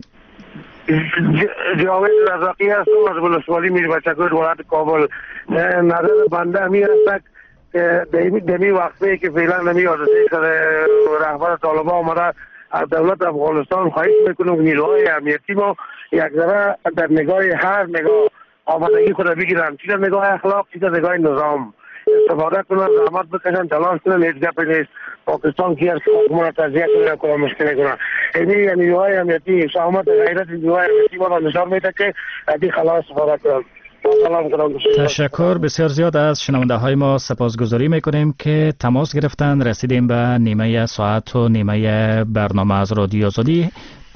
جاوید رزاقی هستم از ولسوالی میر بچک‌کوی ولایت کابل. نظر بنده همین است که دمی وقتی که فعلا نمی آزادی رهبر طالبان آمده از دولت افغانستان خواهش میکنم نیروهای امنیتی ما یک ذره در نگاه هر نگاه آمادگی خود بگیرن، چی در نگاه اخلاق، چی در نگاه نظام استفاده کنن، زحمت بکشن، تلاش کنن. هیچ گپ نیست پاکستان کی از حکومت تجزیه کنه کلا مشکل کنه. یعنی نیروهای امنیتی شهامت غیرت نیروهای امنیتی ما را نشان میده که ادی خلاص استفاده کنن. سلام کنم. تشکر بسیار زیاد از شنونده های ما سپاسگزاری میکنیم که تماس گرفتن. رسیدیم به نیمه ساعت و نیمه برنامه از رادیو آزادی.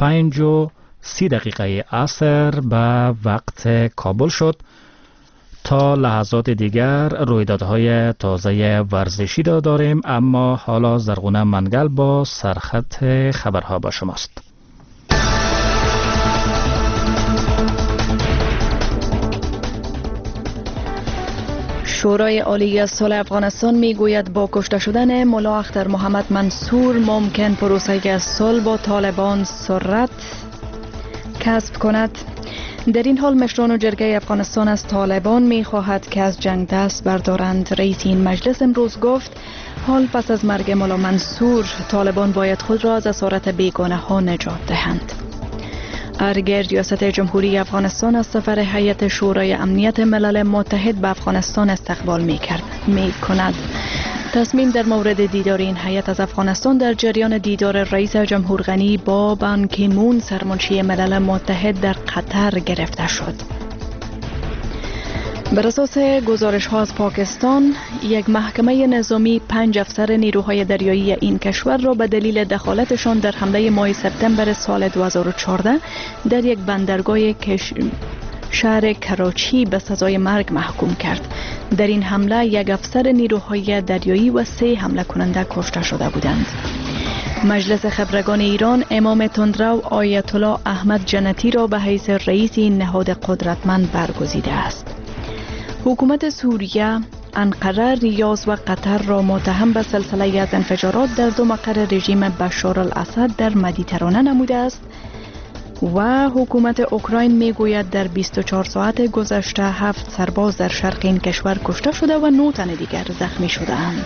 5:30 عصر به وقت کابل شد. تا لحظات دیگر رویدادهای تازه ورزشی را داریم، اما حالا زرغونه منگل با سرخط خبرها با شماست. شورای عالی صلح افغانستان میگوید با کشته شدن ملا اختر محمد منصور ممکن پروسه صلح با طالبان سرعت کسب کند. در این حال مشران و جرگه افغانستان از طالبان میخواهد که از جنگ دست بردارند. رئیس این مجلس امروز گفت حال پس از مرگ ملا منصور طالبان باید خود را از اسارت بیگانه ها نجات دهند. ارگه ریاست جمهوری افغانستان از سفر هیئت شورای امنیت ملل متحد به افغانستان استقبال می کند. تصمیم در مورد دیدار این هیئت از افغانستان در جریان دیدار رئیس جمهور غنی با بان کی مون سرمنشی ملل متحد در قطر گرفته شد. بر اساس گزارش ها از پاکستان، یک محکمه نظامی 5 افسر نیروهای دریایی این کشور را به دلیل دخالتشان در حمله ماه سپتامبر سال 2014 در یک بندرگاه شهر کراچی به سزای مرگ محکوم کرد. در این حمله یک افسر نیروهای دریایی و 3 حمله کننده کشته شده بودند. مجلس خبرگان ایران امام تندرو آیت الله احمد جنتی را به حیث رئیس این نهاد قدرتمند برگزیده است. حکومت سوریه انقره، ریاض و قطر را متهم به سلسله از انفجارات در 2 مقر رژیم بشار الاسد در مدیترانه نموده است و حکومت اوکراین میگوید در 24 ساعت گذشته 7 سرباز در شرق این کشور کشته شده و 9 تن دیگر زخمی شده اند.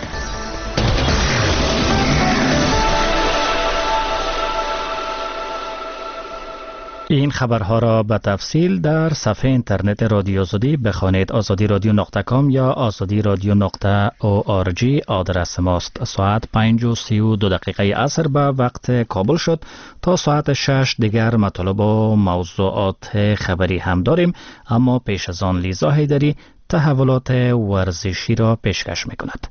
این خبرها را به تفصیل در صفحه اینترنت رادیو آزادی بخوانید. azadiradyo.com یا azadiradyo.org آدرس ماست. ساعت 5:32 عصر به وقت کابل شد. تا ساعت 6 دیگر مطالب و موضوعات خبری هم داریم، اما پیش از آن لیزا حیدری تحولات ورزشی را پیشکش می‌کند.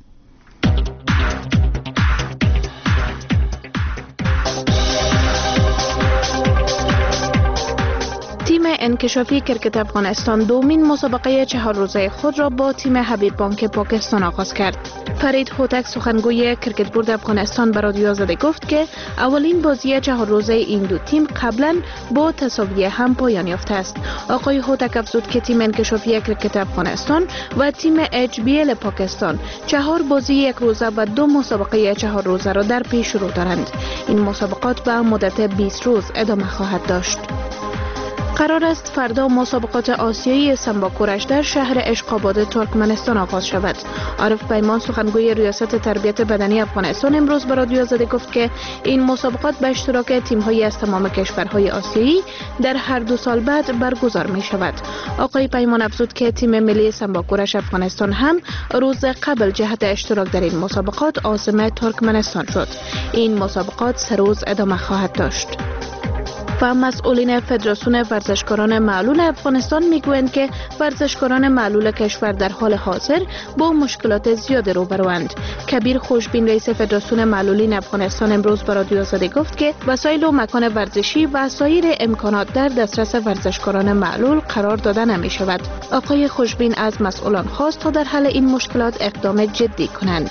تیم انکشافی کرکت افغانستان دومین مسابقه 4 روزه خود را با تیم حبیب بانک پاکستان آغاز کرد. فرید هوتک سخنگوی کرکت بورد افغانستان به رادیو آزادی گفت که اولین بازی 4 روزه این دو تیم قبلا با تساوی هم پایان یافته است. آقای هوتک افزود که تیم انکشافی کرکت افغانستان و تیم HBL پاکستان 4 بازی 1 روزه و 2 مسابقه 4 روزه را در پیش رو دارند. این مسابقات به مدت 20 روز ادامه خواهد داشت. قرار است فردا مسابقات آسیایی سمبا کورش در شهر اشقاباد ترکمنستان آغاز شود. عارف پیمان سخنگوی ریاست تربیت بدنی افغانستان امروز به رادیو آزادی گفت که این مسابقات به اشتراک تیم‌های از تمام کشورهای آسیایی در هر 2 سال بعد برگزار می شود. آقای پیمان افزود که تیم ملی سمبا کورش افغانستان هم روز قبل جهت اشتراک در این مسابقات عازم ترکمنستان شد. این مسابقات 3 روز ادامه خواهد داشت. و مسئولین فدراسیون ورزشکاران معلول افغانستان میگویند که ورزشکاران معلول کشور در حال حاضر با مشکلات زیاد روبروند. کبیر خوشبین رئیس فدراسیون معلولین افغانستان امروز به رادیو آزادی گفت که وسایل و مکان ورزشی و سایر امکانات در دسترس ورزشکاران معلول قرار داده نمی شود. آقای خوشبین از مسئولان خواست تا در حل این مشکلات اقدام جدی کنند.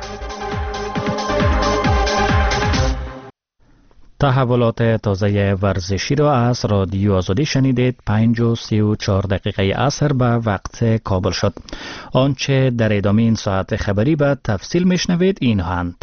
تحولات تازه ورزشی را از رادیو آزادی شنیدید. 5:34 عصر به وقت کابل شد. آنچه در ادامه این ساعت خبری به تفصیل میشنوید اینهاند.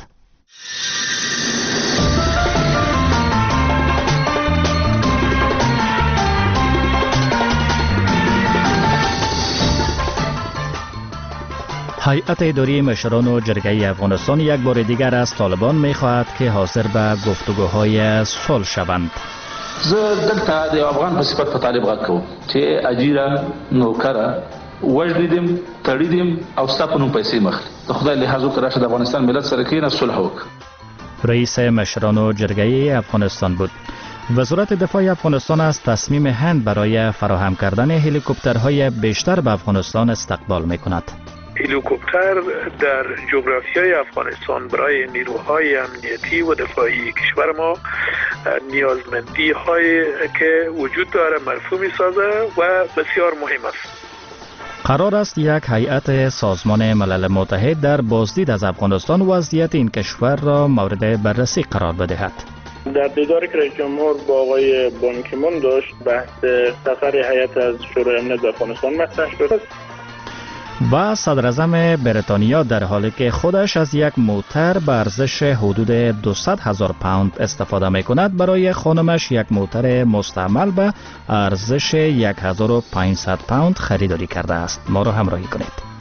هیئت اداری مشران و جرگه افغانستان یک بار دیگر از طالبان می‌خواهد که حاضر به گفتگوهای صلح شوند. زه دلته د افغان په صفت په طالب غږ کوم چې اجیره نوکره وژنیدم تړیدم او ستا په نوم پیسې مخلي د خدای لحاظ وکړه چې د افغانستان ملت سره کېنه صلح وکړه. رئیس مشران و جرگه افغانستان بود. وزارت دفاع افغانستان از تصمیم هند برای فراهم کردن هلیکوپترهای بیشتر به افغانستان استقبال می‌کند. هلیکوپتر در جغرافیای افغانستان برای نیروهای امنیتی و دفاعی کشور ما نیازمندی هایی که وجود داره مرفوع می‌سازه و بسیار مهم است. قرار است یک هیئت سازمان ملل متحد در بازدید از افغانستان وضعیت این کشور را مورد بررسی قرار بدهد. در دیداری که رئیس جمهور با آقای بان کی مون داشت بحث سفر هیئت از شورای امنیت به افغانستان مطرح شد و صدر اعظم بریتانیا در حالی که خودش از یک موتر به ارزش حدود 200,000 پوند استفاده می کند برای خانمش یک موتر مستعمل به ارزش 1500 پوند خریداری کرده است. ما را همراهی کنید.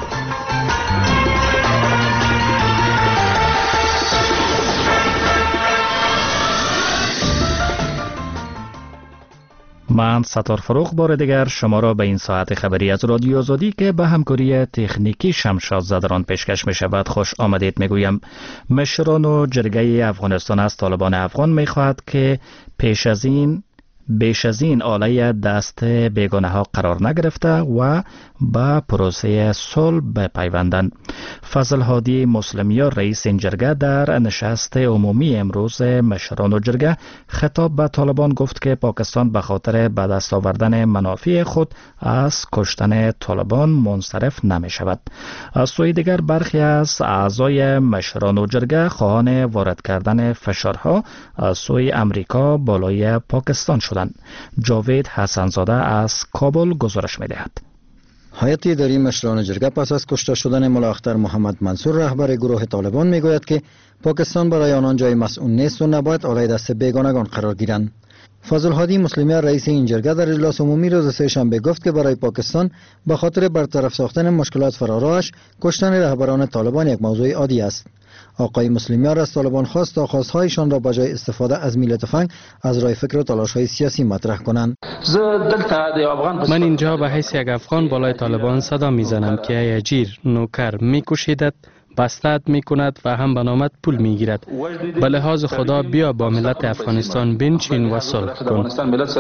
من ستار فروخ بار دیگر شما را به این ساعت خبری از رادیو آزادی که به همکاری تکنیکی شمشاد زدران پیشکش می شود خوش آمدید می گویم. مشران و جرگه افغانستان از طالبان افغان می خواهد که بیش از این آله دست بیگانه ها قرار نگرفته و با پروسه صلح بپیوندند. فضل هادی مسلمیار رئیس این جرگه در نشست عمومی امروز مشران و جرگه خطاب به طالبان گفت که پاکستان به خاطر به دست آوردن منافع خود از کشتن طالبان منصرف نمی شود. از سوی دیگر برخی از اعضای مشران و جرگه خواهان وارد کردن فشارها از سوی امریکا بالای پاکستان شد. جاوید حسنزاده از کابل گزارش می‌دهد. هیئت اداری مشران جرگه پس از کشته شدن ملا اختر محمد منصور رهبر گروه طالبان میگوید که پاکستان برای آنان جای مسئول نیست و نباید آلای دست بیگانگان قرار گیرند. فضل هادی مسلمیار رئیس این جرگه در اجلاس عمومی روز سه‌شنبه گفت که برای پاکستان به خاطر برطرف ساختن مشکلات فراراهش کشتن رهبران طالبان یک موضوع عادی است. آقای مسلمیار از طالبان خواست تا خواستهایشان را بجای استفاده از میل تفنگ از راه فکر و تلاش‌های سیاسی مطرح کنند. من اینجا به حیث یک افغان بالای طالبان صدا میزنم که ای اجیر نوکر میکشیدد، بستد میکند و هم به نامت پول میگیرد. به لحاظ خدا بیا با ملت افغانستان بنشین و صلح کن.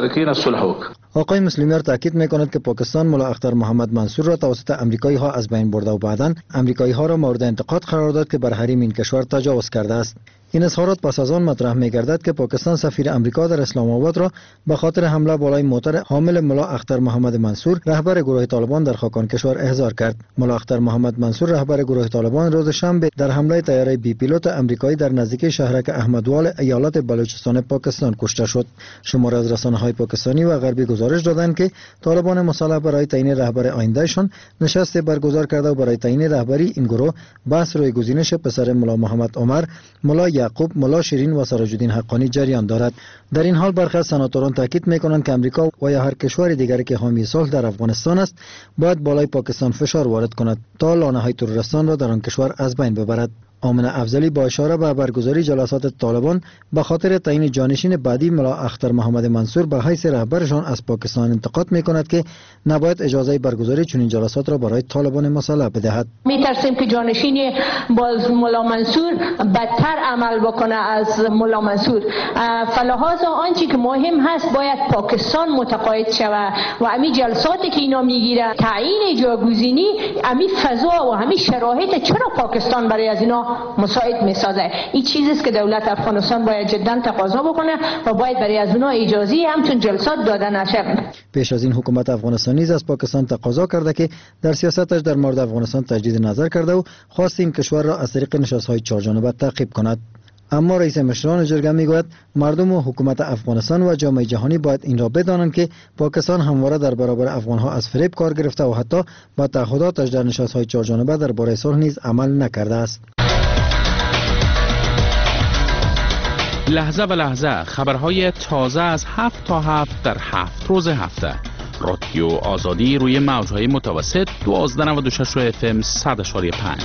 آقای مسلمیار تاکید میکند که پاکستان ملا اختر محمد منصور را توسط امریکایی ها از بین برده و بعداً امریکایی ها را مورد انتقاد قرار داد که بر حریم این کشور تجاوز کرده است. این اظهارات پس از آن مطرح می‌گردد که پاکستان سفیر امریکا در اسلام آباد را به خاطر حمله بالای موتر حامل ملا اختر محمد منصور رهبر گروه طالبان در خاکان کشور احضار کرد. ملا اختر محمد منصور رهبر گروه طالبان روز شنبه در حمله طیاره بی پیلوت امریکایی در نزدیکی شهرک احمدوال ایالت بلوچستان پاکستان کشته شد. شمار از رسانه‌های پاکستانی و غربی گزارش دادند که طالبان مسلح برای تعیین رهبر آیندهشان نشست برگزار کرده و برای تعیین رهبری این گروه بحث روی گزینش پسر ملا محمد عمر، ملا یعقوب، ملا شیرین و سراج الدین حقانی جریان دارد. در این حال برخی از سناتوران تاکید می‌کنند که امریکا و یا هر کشور دیگری که حامی صلح در افغانستان است باید بالای پاکستان فشار وارد کند تا لانه‌های ترورستان را در آن کشور از بین ببرد. آمنه افضلی با اشاره به برگزاری جلسات طالبان به خاطر تعیین جانشین بعدی ملا اختر محمد منصور به حیث رهبرشان از پاکستان انتقاد می‌کند که نباید اجازه برگزاری چنین جلسات را برای طالبان مسلح بدهد. می‌ترسیم که جانشین باز ملا منصور بدتر عمل بکنه از ملا منصور. فلحاظا آنچه که مهم هست باید پاکستان متقاعد شود و همین جلساتی که اینا میگیره تعیین جاگزینی همین فضا و همین شرایط چرا پاکستان برای از اینا مساعد میسازه. این چیزی است که دولت افغانستان باید جدا تقاضا بکنه و باید برای از اونها اجازه همچون جلسات داده نشه. پیش از این حکومت افغانستان نیز از پاکستان تقاضا کرده که در سیاستش در مورد افغانستان تجدید نظر کرده و خواست این کشور را از طریق نشست‌های چهارجانبه تعقیب کند. اما رئیس مشران جرگه میگوید مردم و حکومت افغانستان و جامعه جهانی باید این را بدانند که پاکستان همواره در برابر افغانها از فریب کار گرفته و حتی با تعهداتش در نشست‌های چهارجانبه درباره صلح نیز عمل نکرده است. لحظه به لحظه خبرهای تازه از 7 تا 7 در 7 روز هفته. رادیو آزادی روی موجهای متوسط 1296 FM 100.5.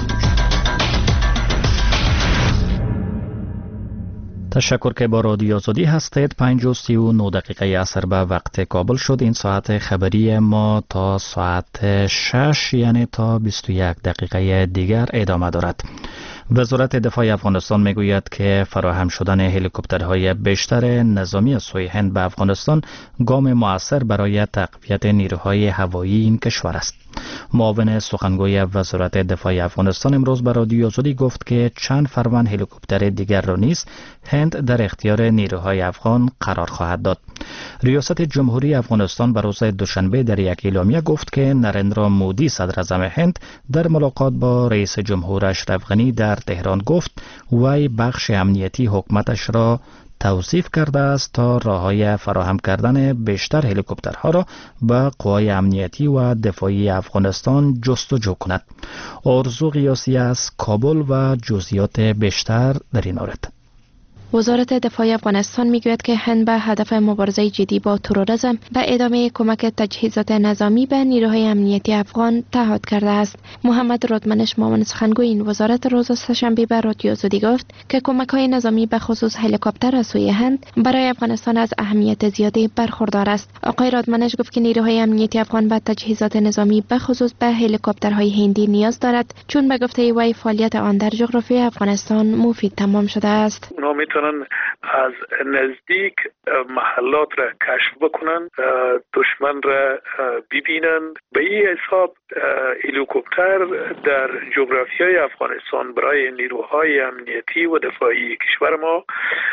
تشکر که با رادیو آزادی هستید. 5:39 دقیقه عصر به وقت کابل شد. این ساعت خبری ما تا ساعت 6 یعنی تا 21 دقیقه دیگر ادامه دارد. وزارت دفاع افغانستان میگوید که فراهم شدن هلیکوپترهای بیشتر نظامی از سوی هند به افغانستان گام مؤثر برای تقویت نیروهای هوایی این کشور است. معاون سخنگوی وزارت دفاع افغانستان امروز به رادیو آزادی گفت که چند فرمان هلیکوپتر دیگر را نیز هند در اختیار نیروهای افغان قرار خواهد داد. ریاست جمهوری افغانستان به روز دوشنبه در یک اعلامیه گفت که نریندرا مودی صدر اعظم هند در ملاقات با رئیس جمهور اشرف غنی در تهران گفت وی بخش امنیتی حکومتش را توصیف کرده است تا راه‌های فراهم کردن بیشتر هلیکوپترها را به قوای امنیتی و دفاعی افغانستان جستجو کند. آرزو قیاسی از کابل و جزئیات بیشتر در این مورد. وزارت دفاع افغانستان میگوید که هند به هدف مبارزه جدی با تروریسم به ادامه کمک تجهیزات نظامی به نیروهای امنیتی افغان تعهد کرده است. محمد رودمنش معاون سخنگوی این وزارت روز سه‌شنبه به رادیو آزادی گفت که کمک‌های نظامی به خصوص هلیکوپتر از سوی هند برای افغانستان از اهمیت زیادی برخوردار است. آقای رودمنش گفت که نیروهای امنیتی افغان به تجهیزات نظامی به خصوص به هلیکوپترهای هندی نیاز دارد، چون به گفته وی فعالیت آن در جغرافیای افغانستان مفید تمام شده است. از نزدیک محلات را کشف بکنن، دشمن را ببینن. به این حساب هلیکوپتر در جغرافیای افغانستان برای نیروهای امنیتی و دفاعی کشور ما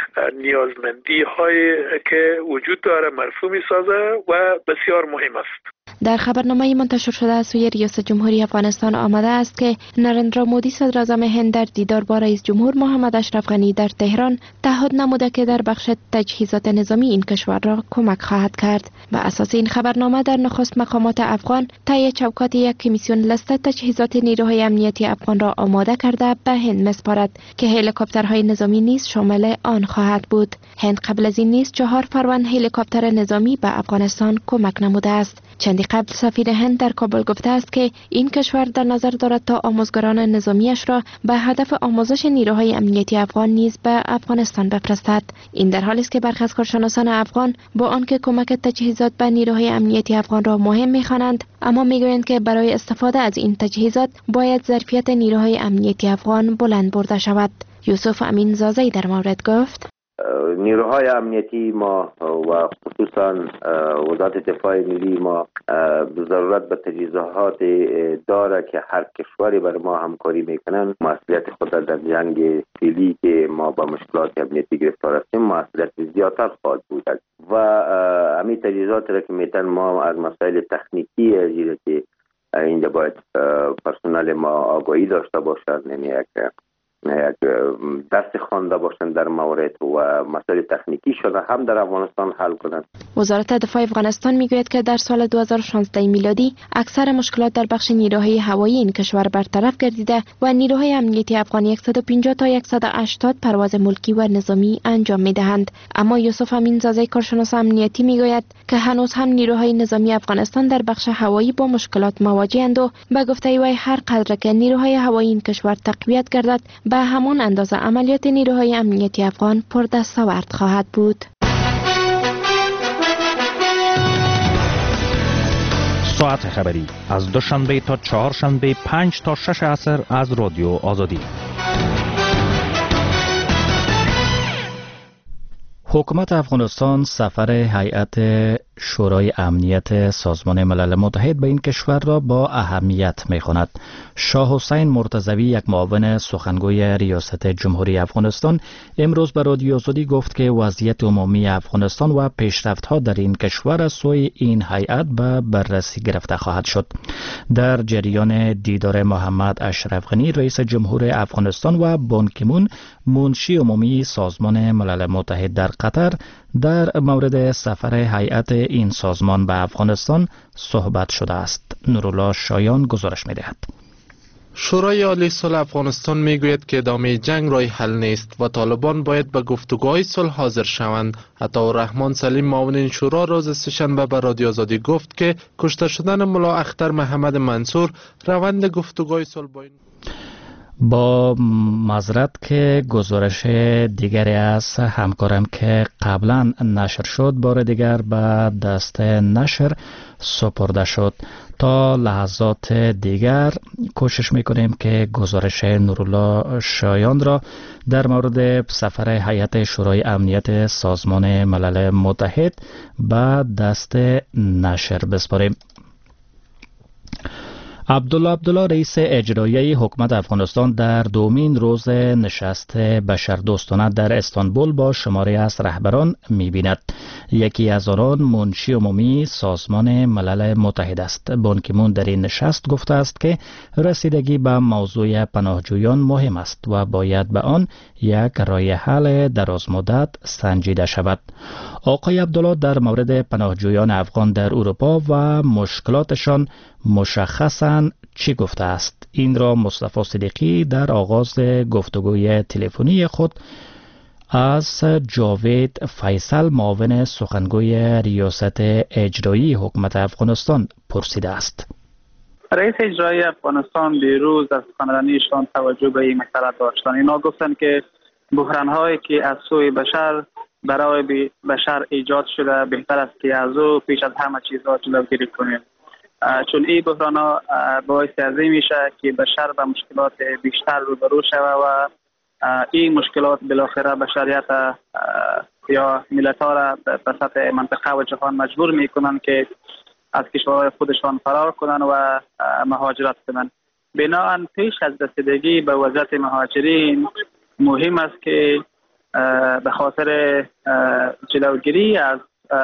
نیازمندی هایی که وجود داره مرفوع می سازه و بسیار مهم است. در خبرنامه منتشر شده از سوی ریاست جمهوری افغانستان آمده است که نریندرا مودی صدر اعظم هند در دیدار با رئیس جمهور محمد اشرف غنی در تهران تعهد نموده که در بخش تجهیزات نظامی این کشور را کمک خواهد کرد. بر اساس این خبرنامه در نخست مقامات افغان طی چوکات یک کمیسیون لیست تجهیزات نیروهای امنیتی افغان را آماده کرده به هند می‌سپارد که هلیکوپترهای نظامی نیز شامل آن خواهد بود. هند قبل از این نیز 4 فرمان هلیکوپتر نظامی به افغانستان کمک نموده است. چندی قبل سفیر هند در کابل گفته است که این کشور در نظر دارد تا آموزگاران نظامیش را به هدف آموزش نیروهای امنیتی افغان نیز به افغانستان بفرستد. این در حالی است که برخی از کارشناسان افغان با آنکه کمک تجهیزات به نیروهای امنیتی افغان را مهم می‌خوانند، اما میگویند که برای استفاده از این تجهیزات باید ظرفیت نیروهای امنیتی افغان بلند برده شود. یوسف امین زازی در مورد گفت نیروهای امنیتی ما و خصوصا وزارت دفاع ملی ما ضرورت به تجهیزات داره که هر کشوری بر ما همکاری میکنن. مسئولیت خود در جنگ فعلی که ما با مشکلات امنیتی گرفتار هستیم مسئولیت زیادتر خواهد بود و همین تجهیزات را که میتن ما از مسائل تکنیکی که اینجا باید پرسنل ما آگاهی داشته باشد، یعنی یک درس خوانده باشند در مورد و مسائل تکنیکی شده هم در افغانستان حل کنند. وزارت دفاع افغانستان میگوید که در سال 2016 میلادی اکثر مشکلات در بخش نیروهای هوایی این کشور برطرف گردیده و نیروهای امنیتی افغان 150 تا 180 پرواز ملکی و نظامی انجام میدهند. اما یوسف امین زازی کارشناس امنیتی میگوید که هنوز هم نیروهای نظامی افغانستان در بخش هوایی با مشکلات مواجه‌اند و به گفته وی هر قدر که نیروهای هوایی این کشور تقویت گردد به همان اندازه عملیات نیروهای امنیتی افغان پردستاورد خواهد بود. ساعت خبری از دوشنبه تا چهارشنبه 5 تا 6 عصر از رادیو آزادی. حکومت افغانستان سفر هیئت شورای امنیت سازمان ملل متحد به این کشور را با اهمیت می‌خواند. شاه حسین مرتضوی، یک معاون سخنگوی ریاست جمهوری افغانستان، امروز به رادیو آزادی گفت که وضعیت عمومی افغانستان و پیشرفت‌ها در این کشور از سوی این هیئت به بررسی گرفته خواهد شد. در جریان دیدار محمد اشرف غنی رئیس جمهور افغانستان و بان کی مون منشی عمومی سازمان ملل متحد در قطر در مورد سفر هیئت این سازمان به افغانستان صحبت شده است. نورالله شایان گزارش می‌دهد. شورای عالی صلح افغانستان میگوید که ادامه جنگ راه حل نیست و طالبان باید به گفتگوهای صلح حاضر شوند. عطاالرحمن سلیم معاون این شورا روز سه‌شنبه به رادیو آزادی گفت که کشته شدن ملا اختر محمد منصور روند گفتگوهای صلح با این با معذرت که گزارش دیگری از همکارم که قبلا نشر شد بار دیگر به دست نشر سپرده شد. تا لحظات دیگر کوشش میکنیم که گزارش نورالله شایان را در مورد سفر هیئت شورای امنیت سازمان ملل متحد به دست نشر بسپاریم. عبدالله رئیس اجرایی حکومت افغانستان در دومین روز نشست بشردوستانه در استانبول با شماری از رهبران می‌بیند. یکی از آنان منشی عمومی سازمان ملل متحد است. بان کی مون در این نشست گفته است که رسیدگی به موضوع پناهجویان مهم است و باید به آن یک راه حل درازمدت سنجیده شود. آقای عبدالله در مورد پناهجویان افغان در اروپا و مشکلاتشان مشخصاً چی گفته است؟ این را مصطفی صدیقی در آغاز گفتگوی تلفنی خود از جاوید فیصل معاون سخنگوی ریاست اجرایی حکومت افغانستان پرسیده است. رئیس اجرایی افغانستان دیروز از سخنرانیشان توجه به این مسئله داشتند. اینا گفتند که بحران‌هایی که از سوی بشر برای بشر ایجاد شده بهتر است که از او پیش از همه چیزها جلوگیری کنیم، چون این بحران‌ها باعث از این میشه که بشر به مشکلات بیشتر روبرو شود و این مشکلات بالاخره بشریت یا ملت‌ها را به سطح منطقه و جهان مجبور میکنن که از کشورهای خودشان فرار کنند و مهاجرت کنند. بنابراین پیش از رسیدگی به وضعیت مهاجرین مهم است که به خاطر جلوگیری از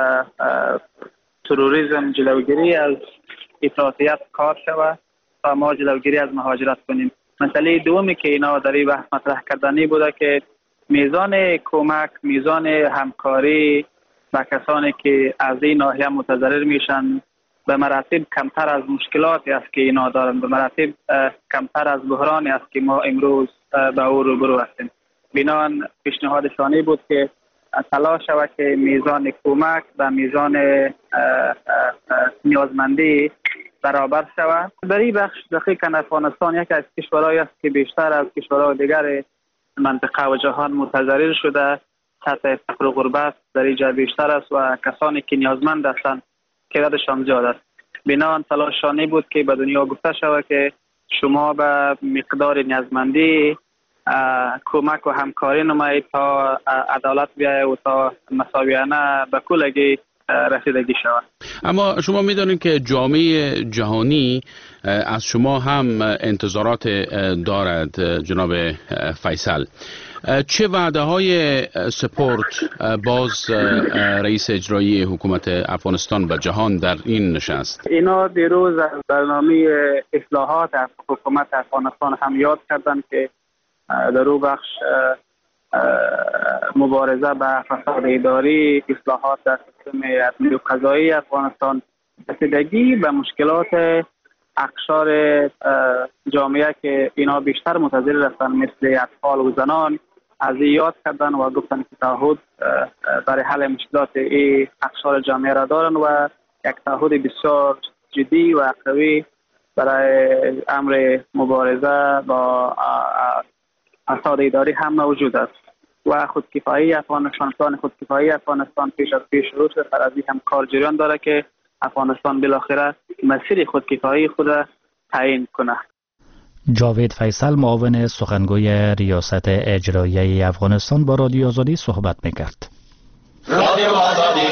تروریسم، جلوگیری از افراطیت کار شود تا ما جلوگیری از مهاجرت کنیم. مسئله دومی که اینا در این بحث مطرح کردنی بوده که میزان کمک، میزان همکاری با کسانی که از این ناحیه متضرر میشن به مراتب کمتر از مشکلاتی است که اینا دارند، به مراتب کمتر از بحرانی است که ما امروز به او روبرو هستیم. بنابراین پیشنهادشانی بود که تلاش شود که میزان کمک و میزان نیازمندی برابر شود. در این بخش دقیقاً افغانستان یکی از کشورهایی است که بیشتر از کشورهای دیگر منطقه و جهان متضرر شده. سطح فقر و غربت در اینجا بیشتر است و کسانی که نیازمند هستند تعدادشان زیاد است. بنابراین تلاششانی بود که به دنیا گفته شود که شما به مقدار نیازمندی کمک و همکاری نمایید تا عدالت بیاید و تا مساویانه به کلگی رسیدگی شود. اما شما می‌دانید که جامعه جهانی از شما هم انتظارات دارد. جناب فیصل، چه وعده‌های سپورت باز رئیس اجرایی حکومت افغانستان به جهان در این نشست؟ اینا دیروز از برنامه اصلاحات حکومت افغانستان هم یاد کردند که در او بخش مبارزه با فساد اداری، اصلاحات در سیستم امنیت و قضایی افغانستان، رسیدگی به مشکلات اقشار جامعه که اینا بیشتر متضرر هستند مثل اطفال و زنان از یاد کردن و گفتن که تعهد برای حل مشکلات این اقشار جامعه را دارن و یک تعهد بسیار جدی و قوی برای امر مبارزه با فساد اداری هم موجود است و خودکفایی افغانستان پیش از پیش رو سر از این هم کار جریان داره که افغانستان بالاخره مسیر خودکفایی خود تعیین کنه. جاوید فیصل معاون سخنگوی ریاست اجرایی افغانستان با رادیو آزادی صحبت میکرد. رادیو آزادی.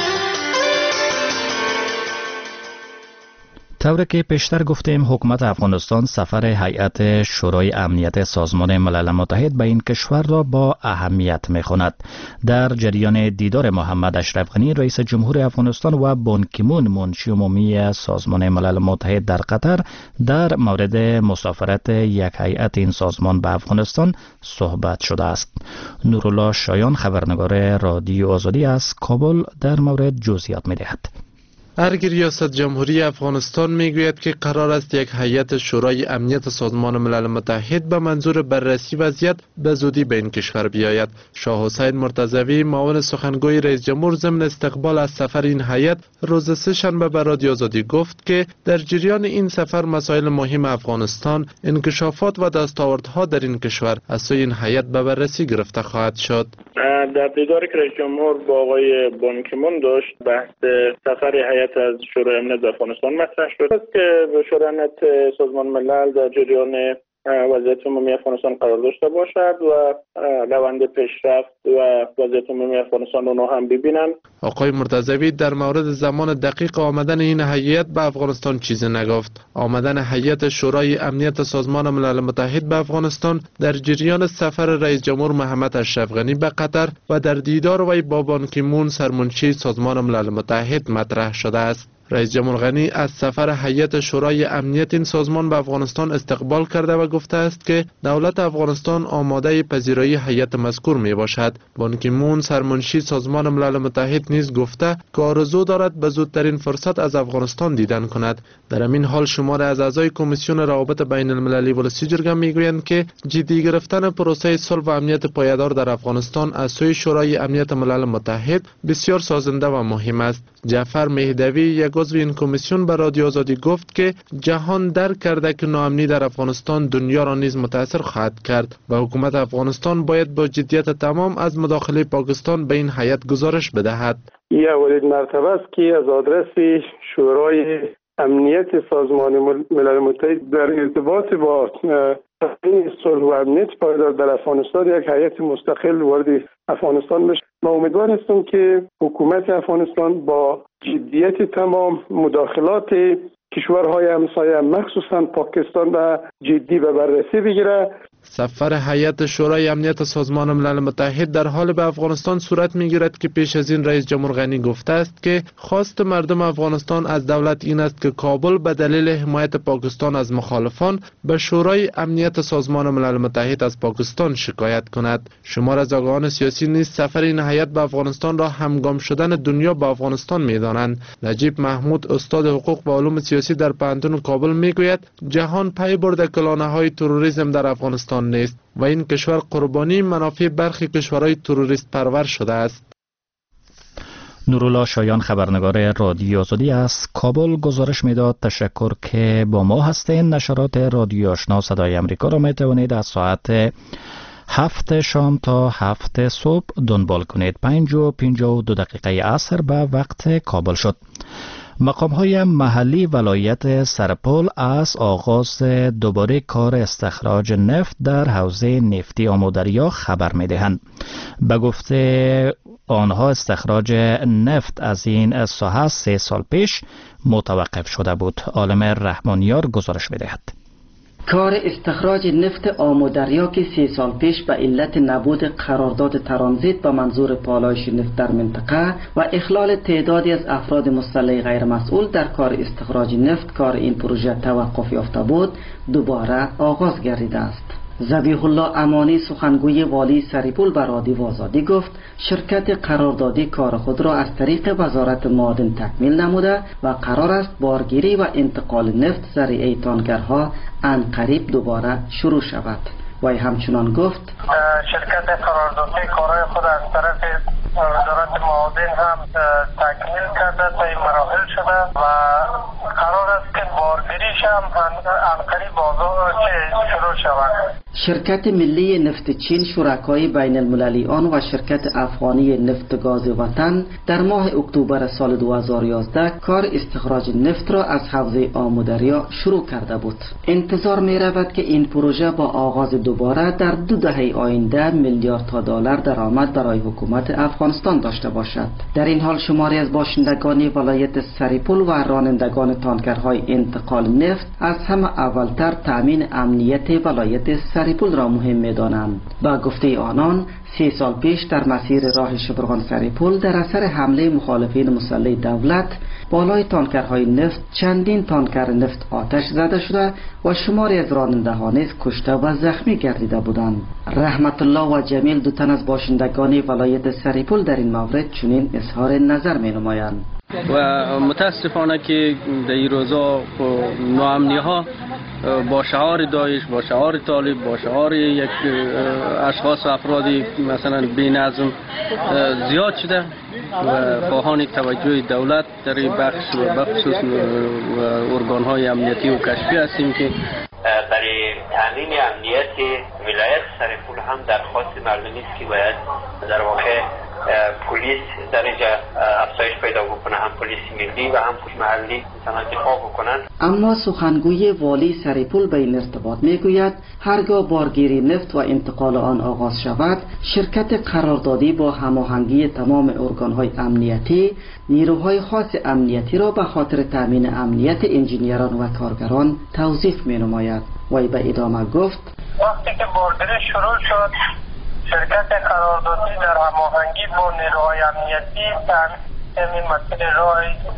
طوری که پیشتر گفتیم حکومت افغانستان سفر هیئت شورای امنیت سازمان ملل متحد به این کشور را با اهمیت می‌خواند. در جریان دیدار محمد اشرف غنی رئیس جمهور افغانستان و بان کی مون منشی عمومی سازمان ملل متحد در قطر در مورد مسافرت یک هیئت این سازمان به افغانستان صحبت شده است. نورالله شایان خبرنگار رادیو آزادی از کابل در مورد جزئیات می‌دهد. ارگ ریاست جمهوری افغانستان میگوید که قرار است یک هیئت شورای امنیت سازمان ملل متحد به منظور بررسی وضعیت به زودی به این کشور بیاید. شاه حسین مرتضوی معاون سخنگوی رئیس جمهور ضمن استقبال از سفر این هیئت روز سه‌شنبه به رادیو آزادی گفت که در جریان این سفر مسائل مهم افغانستان، انکشافات و دستاوردها در این کشور از سوی این هیئت به بررسی گرفته خواهد شد. در دیداری که رئیس جمهور با آقای بان کی مون داشت، بحث سفر هیئت از شورای امنیت افغانستان مطرح شد که شورای امنیت سازمان ملل در جریان وضعیت عمومی افغانستان قرار داشته باشد و روند پیشرفت و وضعیت عمومی افغانستان رو هم ببینند. آقای مرتضوی در مورد زمان دقیق آمدن این هیئت به افغانستان چیزی نگفت. آمدن هیئت شورای امنیت سازمان ملل متحد به افغانستان در جریان سفر رئیس جمهور محمد اشرف غنی به قطر و در دیدار وی با بان کی مون سرمنشی سازمان ملل متحد مطرح شده است. رئیس جمهور غنی از سفر هیئت شورای امنیت این سازمان به افغانستان استقبال کرده و گفته است که دولت افغانستان آماده پذیرایی هیئت مذکور می باشد. بان کی مون سرمنشی سازمان ملل متحد نیز گفته که آرزو دارد به زودترین فرصت از افغانستان دیدن کند. در همین حال شماری از اعضای کمیسیون روابط بین المللی ولسی جرگه میگویند که جدی گرفتن پروسه صلح و امنیت پایدار در افغانستان از سوی شورای امنیت ملل متحد بسیار سازنده و مهم است. جعفر مهدوی یک عضو این کمیسیون به رادیو آزادی گفت که جهان درک کرده که ناامنی در افغانستان دنیا را نیز متاثر خواهد کرد و حکومت افغانستان باید با جدیت تمام از مداخله پاکستان به این هیئت گزارش بدهد. این اولین مرتبه است که از آدرس شورای امنیت سازمان ملل متحد در ارتباط با تامین صلح و امنیت پایدار در افغانستان یک هیئت مستقل وارد افغانستان بشه. من امیدوار هستم که حکومت افغانستان با جدیت تمام مداخلات کشورهای همسایه مخصوصا پاکستان را جدی به بررسی بگیره. سفر هیئت شورای امنیت سازمان ملل متحد در حال به افغانستان صورت میگیرد که پیش از این رئیس جمهور غنی گفته است که خواست مردم افغانستان از دولت این است که کابل به دلیل حمایت پاکستان از مخالفان به شورای امنیت سازمان ملل متحد از پاکستان شکایت کند. شمار از آگاهان سیاسی نیز سفر این هیئت به افغانستان را همگام شدن دنیا با افغانستان می‌دانند. نجیب محمود استاد حقوق و علوم سیاسی در پانتون کابل میگوید جهان پی برده کلانه‌های تروریسم در افغانستان نیست و این کشور قربانی منافع برخی کشورهای تروریست پرور شده است. نورالله شایان خبرنگار رادیو آزادی از کابل گزارش میداد. تشکر که با ما هستین. نشرات رادیو آشنا صدای امریکا را می توانید از ساعت 7 شام تا 7 صبح دنبال کنید. 5:52 عصر به وقت کابل شد. مقام‌های محلی ولایت سرپل از آغاز دوباره کار استخراج نفت در حوزه نفتی آمودریا خبر می‌دهند. به گفته آنها استخراج نفت از این ساحه 3 سال پیش متوقف شده بود. عالم رحمانیار گزارش می‌دهد. کار استخراج نفت آمودریا که 3 سال پیش به علت نبود قرارداد ترانزیت به منظور پالایش نفت در منطقه و اخلال تعدادی از افراد مسلح غیر مسئول در کار استخراج نفت کار این پروژه توقف یافته بود دوباره آغاز گردیده است. ذبیح الله امانی سخنگوی والی سریپول به رادیو آزادی گفت شرکت قراردادی کار خود را از طریق وزارت معادن تکمیل نموده و قرار است بارگیری و انتقال نفت ذریعه تانکرها عنقریب دوباره شروع شود. وی همچنان گفت شرکت قراردادی کارهای خود از طرف وزارت معادن هم تکمیل کرده تا این مراحل شده و قرار است که بارگیریش هم عنقریب شروع شود. شرکت ملی نفت چین شرکای بین المللی آن و شرکت افغانی نفت گاز وطن در ماه اکتبر سال 2011 کار استخراج نفت را از حوزه آمودریا شروع کرده بود. انتظار می رود که این پروژه با آغاز دوباره در 2 دهه آینده میلیاردها دلار درآمد برای حکومت افغانستان داشته باشد. در این حال شماری از باشندگان ولایت سریپول و رانندگان تانکرهای انتقال نفت از همه اولتر تامین امنیت ولایت سریپول را مهم می‌دانند. با گفته آنان 3 سال پیش در مسیر راه شبرغان سریپول در اثر حمله مخالفین مسلح دولت بالای تانکرهای نفت چندین تانکر نفت آتش زده شده و شماری از رانندهان نیز کشته و زخمی گردیده بودند. رحمت الله و جمیل دو تن از باشندگان ولایت سریپول در این مورد چنین اظهار نظر می نمایند. و متاسفانه که در این روزا ناامنی ها با شعار داعش، با شعار طالب، با شعار یک اشخاص و افرادی مثلا بی‌نظم زیاد شده و خواهان توجه دولت در این بخش و بخصوص ارگان های امنیتی و کشفی هستیم که برای تامین امنیت ولایت سریپول هم درخواست مردمی است که باید در واقع پلیس در اینجا افزایش پیدا بکنه، هم پلیس ملی و هم پلیس محلی مثلا دفاع بکنن. اما سخنگوی والی سریپول به این ارتباط میگوید هرگاه بارگیری نفت و انتقال آن آغاز شود، شرکت قراردادی با هماهنگی تمام ارگان‌های امنیتی نیروهای خاص امنیتی را به خاطر تامین امنیت انجینیران و کارگران توظیف می‌نماید. وی به ادامه گفت وقتی که بارگیری شروع شد، شرکت قراردادی در هماهنگی با نیروهای امنیتی تامین مسئله راه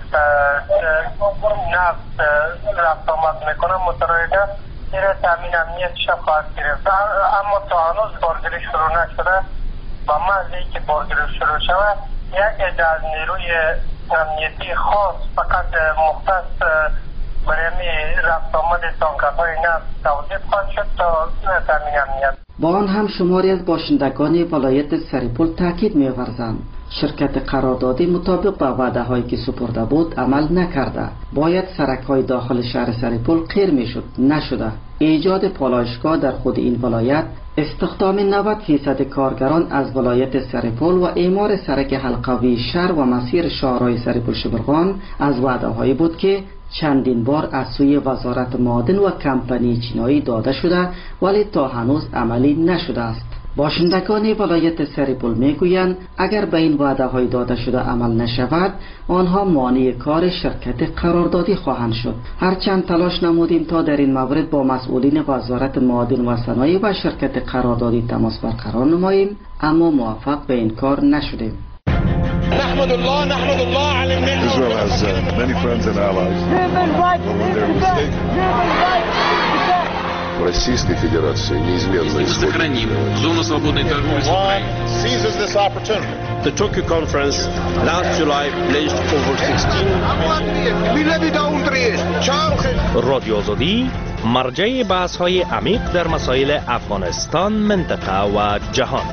نفت رفت آمد میکنه مترایده زیر تامین امنیتش خواهد گرفت. اما تا هنوز بارگیری شروع نشده. با محض اینکه بارگیری شروع شود، یک عده از نیروی امنیتی خاص فقط مختص برای رفت آمد تانکرهای نفت توظیف خواهد شد تا تامین امنیت. با آن هم شماری از باشندگان ولایت سریپول تاکید می‌ورزند شرکت قراردادی مطابق با وعده هایی که سپرده بود عمل نکرده. باید سرک های داخل شهر سریپول قیر میشد، نشده. ایجاد پالایشگاه در خود این ولایت، استخدام 90% کارگران از ولایت سریپول و اعمار سرک حلقوی شهر و مسیر شاهراه سریپول شبرغان از وعده هایی بود که چندین بار از سوی وزارت معادن و کمپانی چینایی داده شده ولی تا هنوز عملی نشده است. باشندگان ولایت سریپول میگویند اگر به این وعده های داده شده عمل نشود، آنها مانع کار شرکت قراردادی خواهند شد. هرچند تلاش نمودیم تا در این مورد با مسئولین وزارت معادن و صنایع و شرکت قراردادی تماس برقرار نماییم، اما موفق به این کار نشدیم. نحمد الله على النعمة. Israel has many friends and allies. Российской Федерации неизменно сохраним зону свободной торговли с Украиной. Seizes this opportunity. The Tokyo conference last July pledged over 16 رادیو آزادی مرجع بحث‌های عمیق در مسائل افغانستان، منطقه و جهان.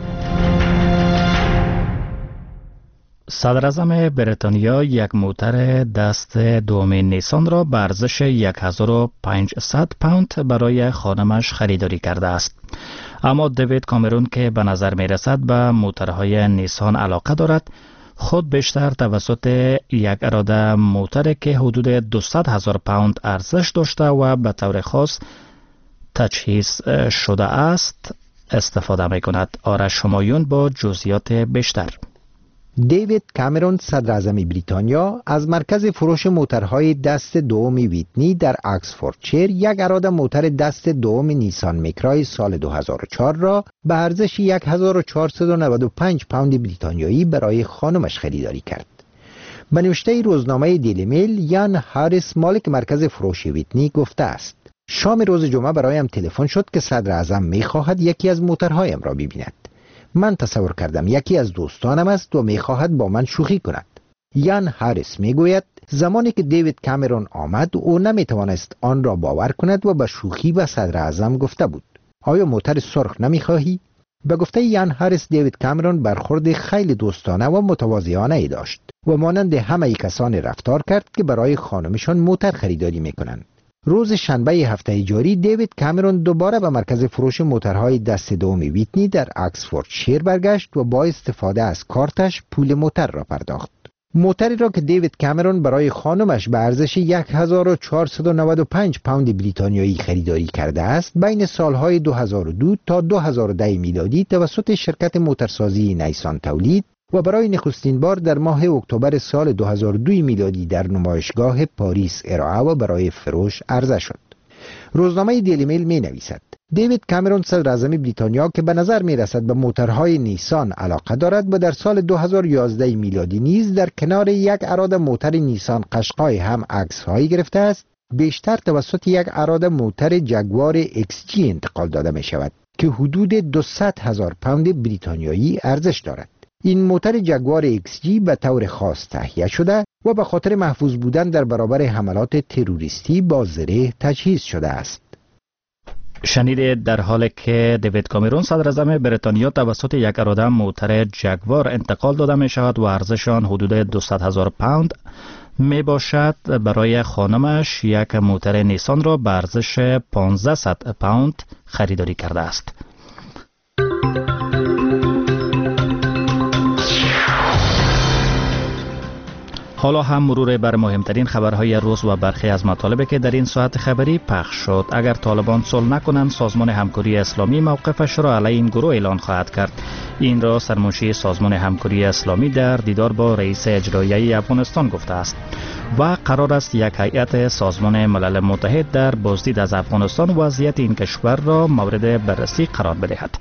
صدر اعظم بریتانیا یک موتر دست دوم نیسان را به ارزش 1500 پوند برای خانمش خریداری کرده است. اما دیوید کامرون که به نظر می رسد به موترهای نیسان علاقه دارد، خود بیشتر توسط یک اراده موتر که حدود 200,000 پوند ارزش داشته و به طور خاص تجهیز شده است استفاده می کند. آرش همایون با جزئیات بیشتر. دیوید کامرون صدر اعظم بریتانیا از مرکز فروش موترهای دست دوم ویتنی در اکسفوردشایر یک اراده موتر دست دوم نیسان میکرای سال 2004 را به ارزش 1495 پوند بریتانیایی برای خانمش خریداری کرد. به نوشته روزنامه دیلی میل، یان هاریس مالک مرکز فروش ویتنی گفته است: شام روز جمعه برایم تلفن شد که صدر اعظم میخواهد یکی از موترهایم را ببیند. من تصور کردم یکی از دوستانم است و میخواهد با من شوخی کند. یان هاریس میگوید زمانی که دیوید کامرون آمد او نمیتوانست آن را باور کند و به شوخی به صدر اعظم گفته بود: آیا موتر سرخ نمیخواهی؟ به گفته یان هاریس، دیوید کامرون برخورد خیلی دوستانه و متواضعانه ای داشت و مانند همه کسانی رفتار کرد که برای خانمشان موتر خریداری میکنند. روز شنبه هفته جاری دیوید کامرون دوباره به مرکز فروش موترهای دست دوم ویتنی در اکسفوردشایر برگشت و با استفاده از کارتش پول موتر را پرداخت. موتری را که دیوید کامرون برای خانمش به ارزش 1495 پوند بریتانیایی خریداری کرده است، بین سالهای 2002 تا 2010 میلادی توسط شرکت موترسازی نیسان تولید و برای نخستین بار در ماه اکتبر سال 2002 میلادی در نمایشگاه پاریس ارائه و برای فروش عرضه شد. روزنامه دیلی میل می نویسد: دیوید کامرون صدر اعظم بریتانیا که به نظر می رسد به موترهای نیسان علاقه دارد و در سال 2011 میلادی نیز در کنار یک اراده موتر نیسان قشقای هم عکس‌هایی گرفته است، بیشتر توسط یک اراده موتر جگوار XG انتقال داده می شود که حدود 200,000 پوند بریتانیایی ارزش دارد. این موتر جگوار XG به طور خاص تهیه شده و به خاطر محفوظ بودن در برابر حملات تروریستی با زره تجهیز شده است. شنیدید در حالی که دیوید کامرون صدر اعظم بریتانیا توسط یک اراده موتر جگوار انتقال داده می شود و ارزش آن حدود 200,000 پوند می باشد، برای خانمش یک موتر نیسان را به ارزش 1500 پوند خریداری کرده است. حالا هم مرور بر مهمترین خبرهای روز و برخی از مطالبی که در این ساعت خبری پخش شد. اگر طالبان صلح نکنند، سازمان همکاری اسلامی موقفش را علیه این گروه اعلان خواهد کرد. این را سرمنشی سازمان همکاری اسلامی در دیدار با رئیس اجرایی افغانستان گفته است و قرار است یک هیئت سازمان ملل متحد در بازدید از افغانستان وضعیت این کشور را مورد بررسی قرار بدهد.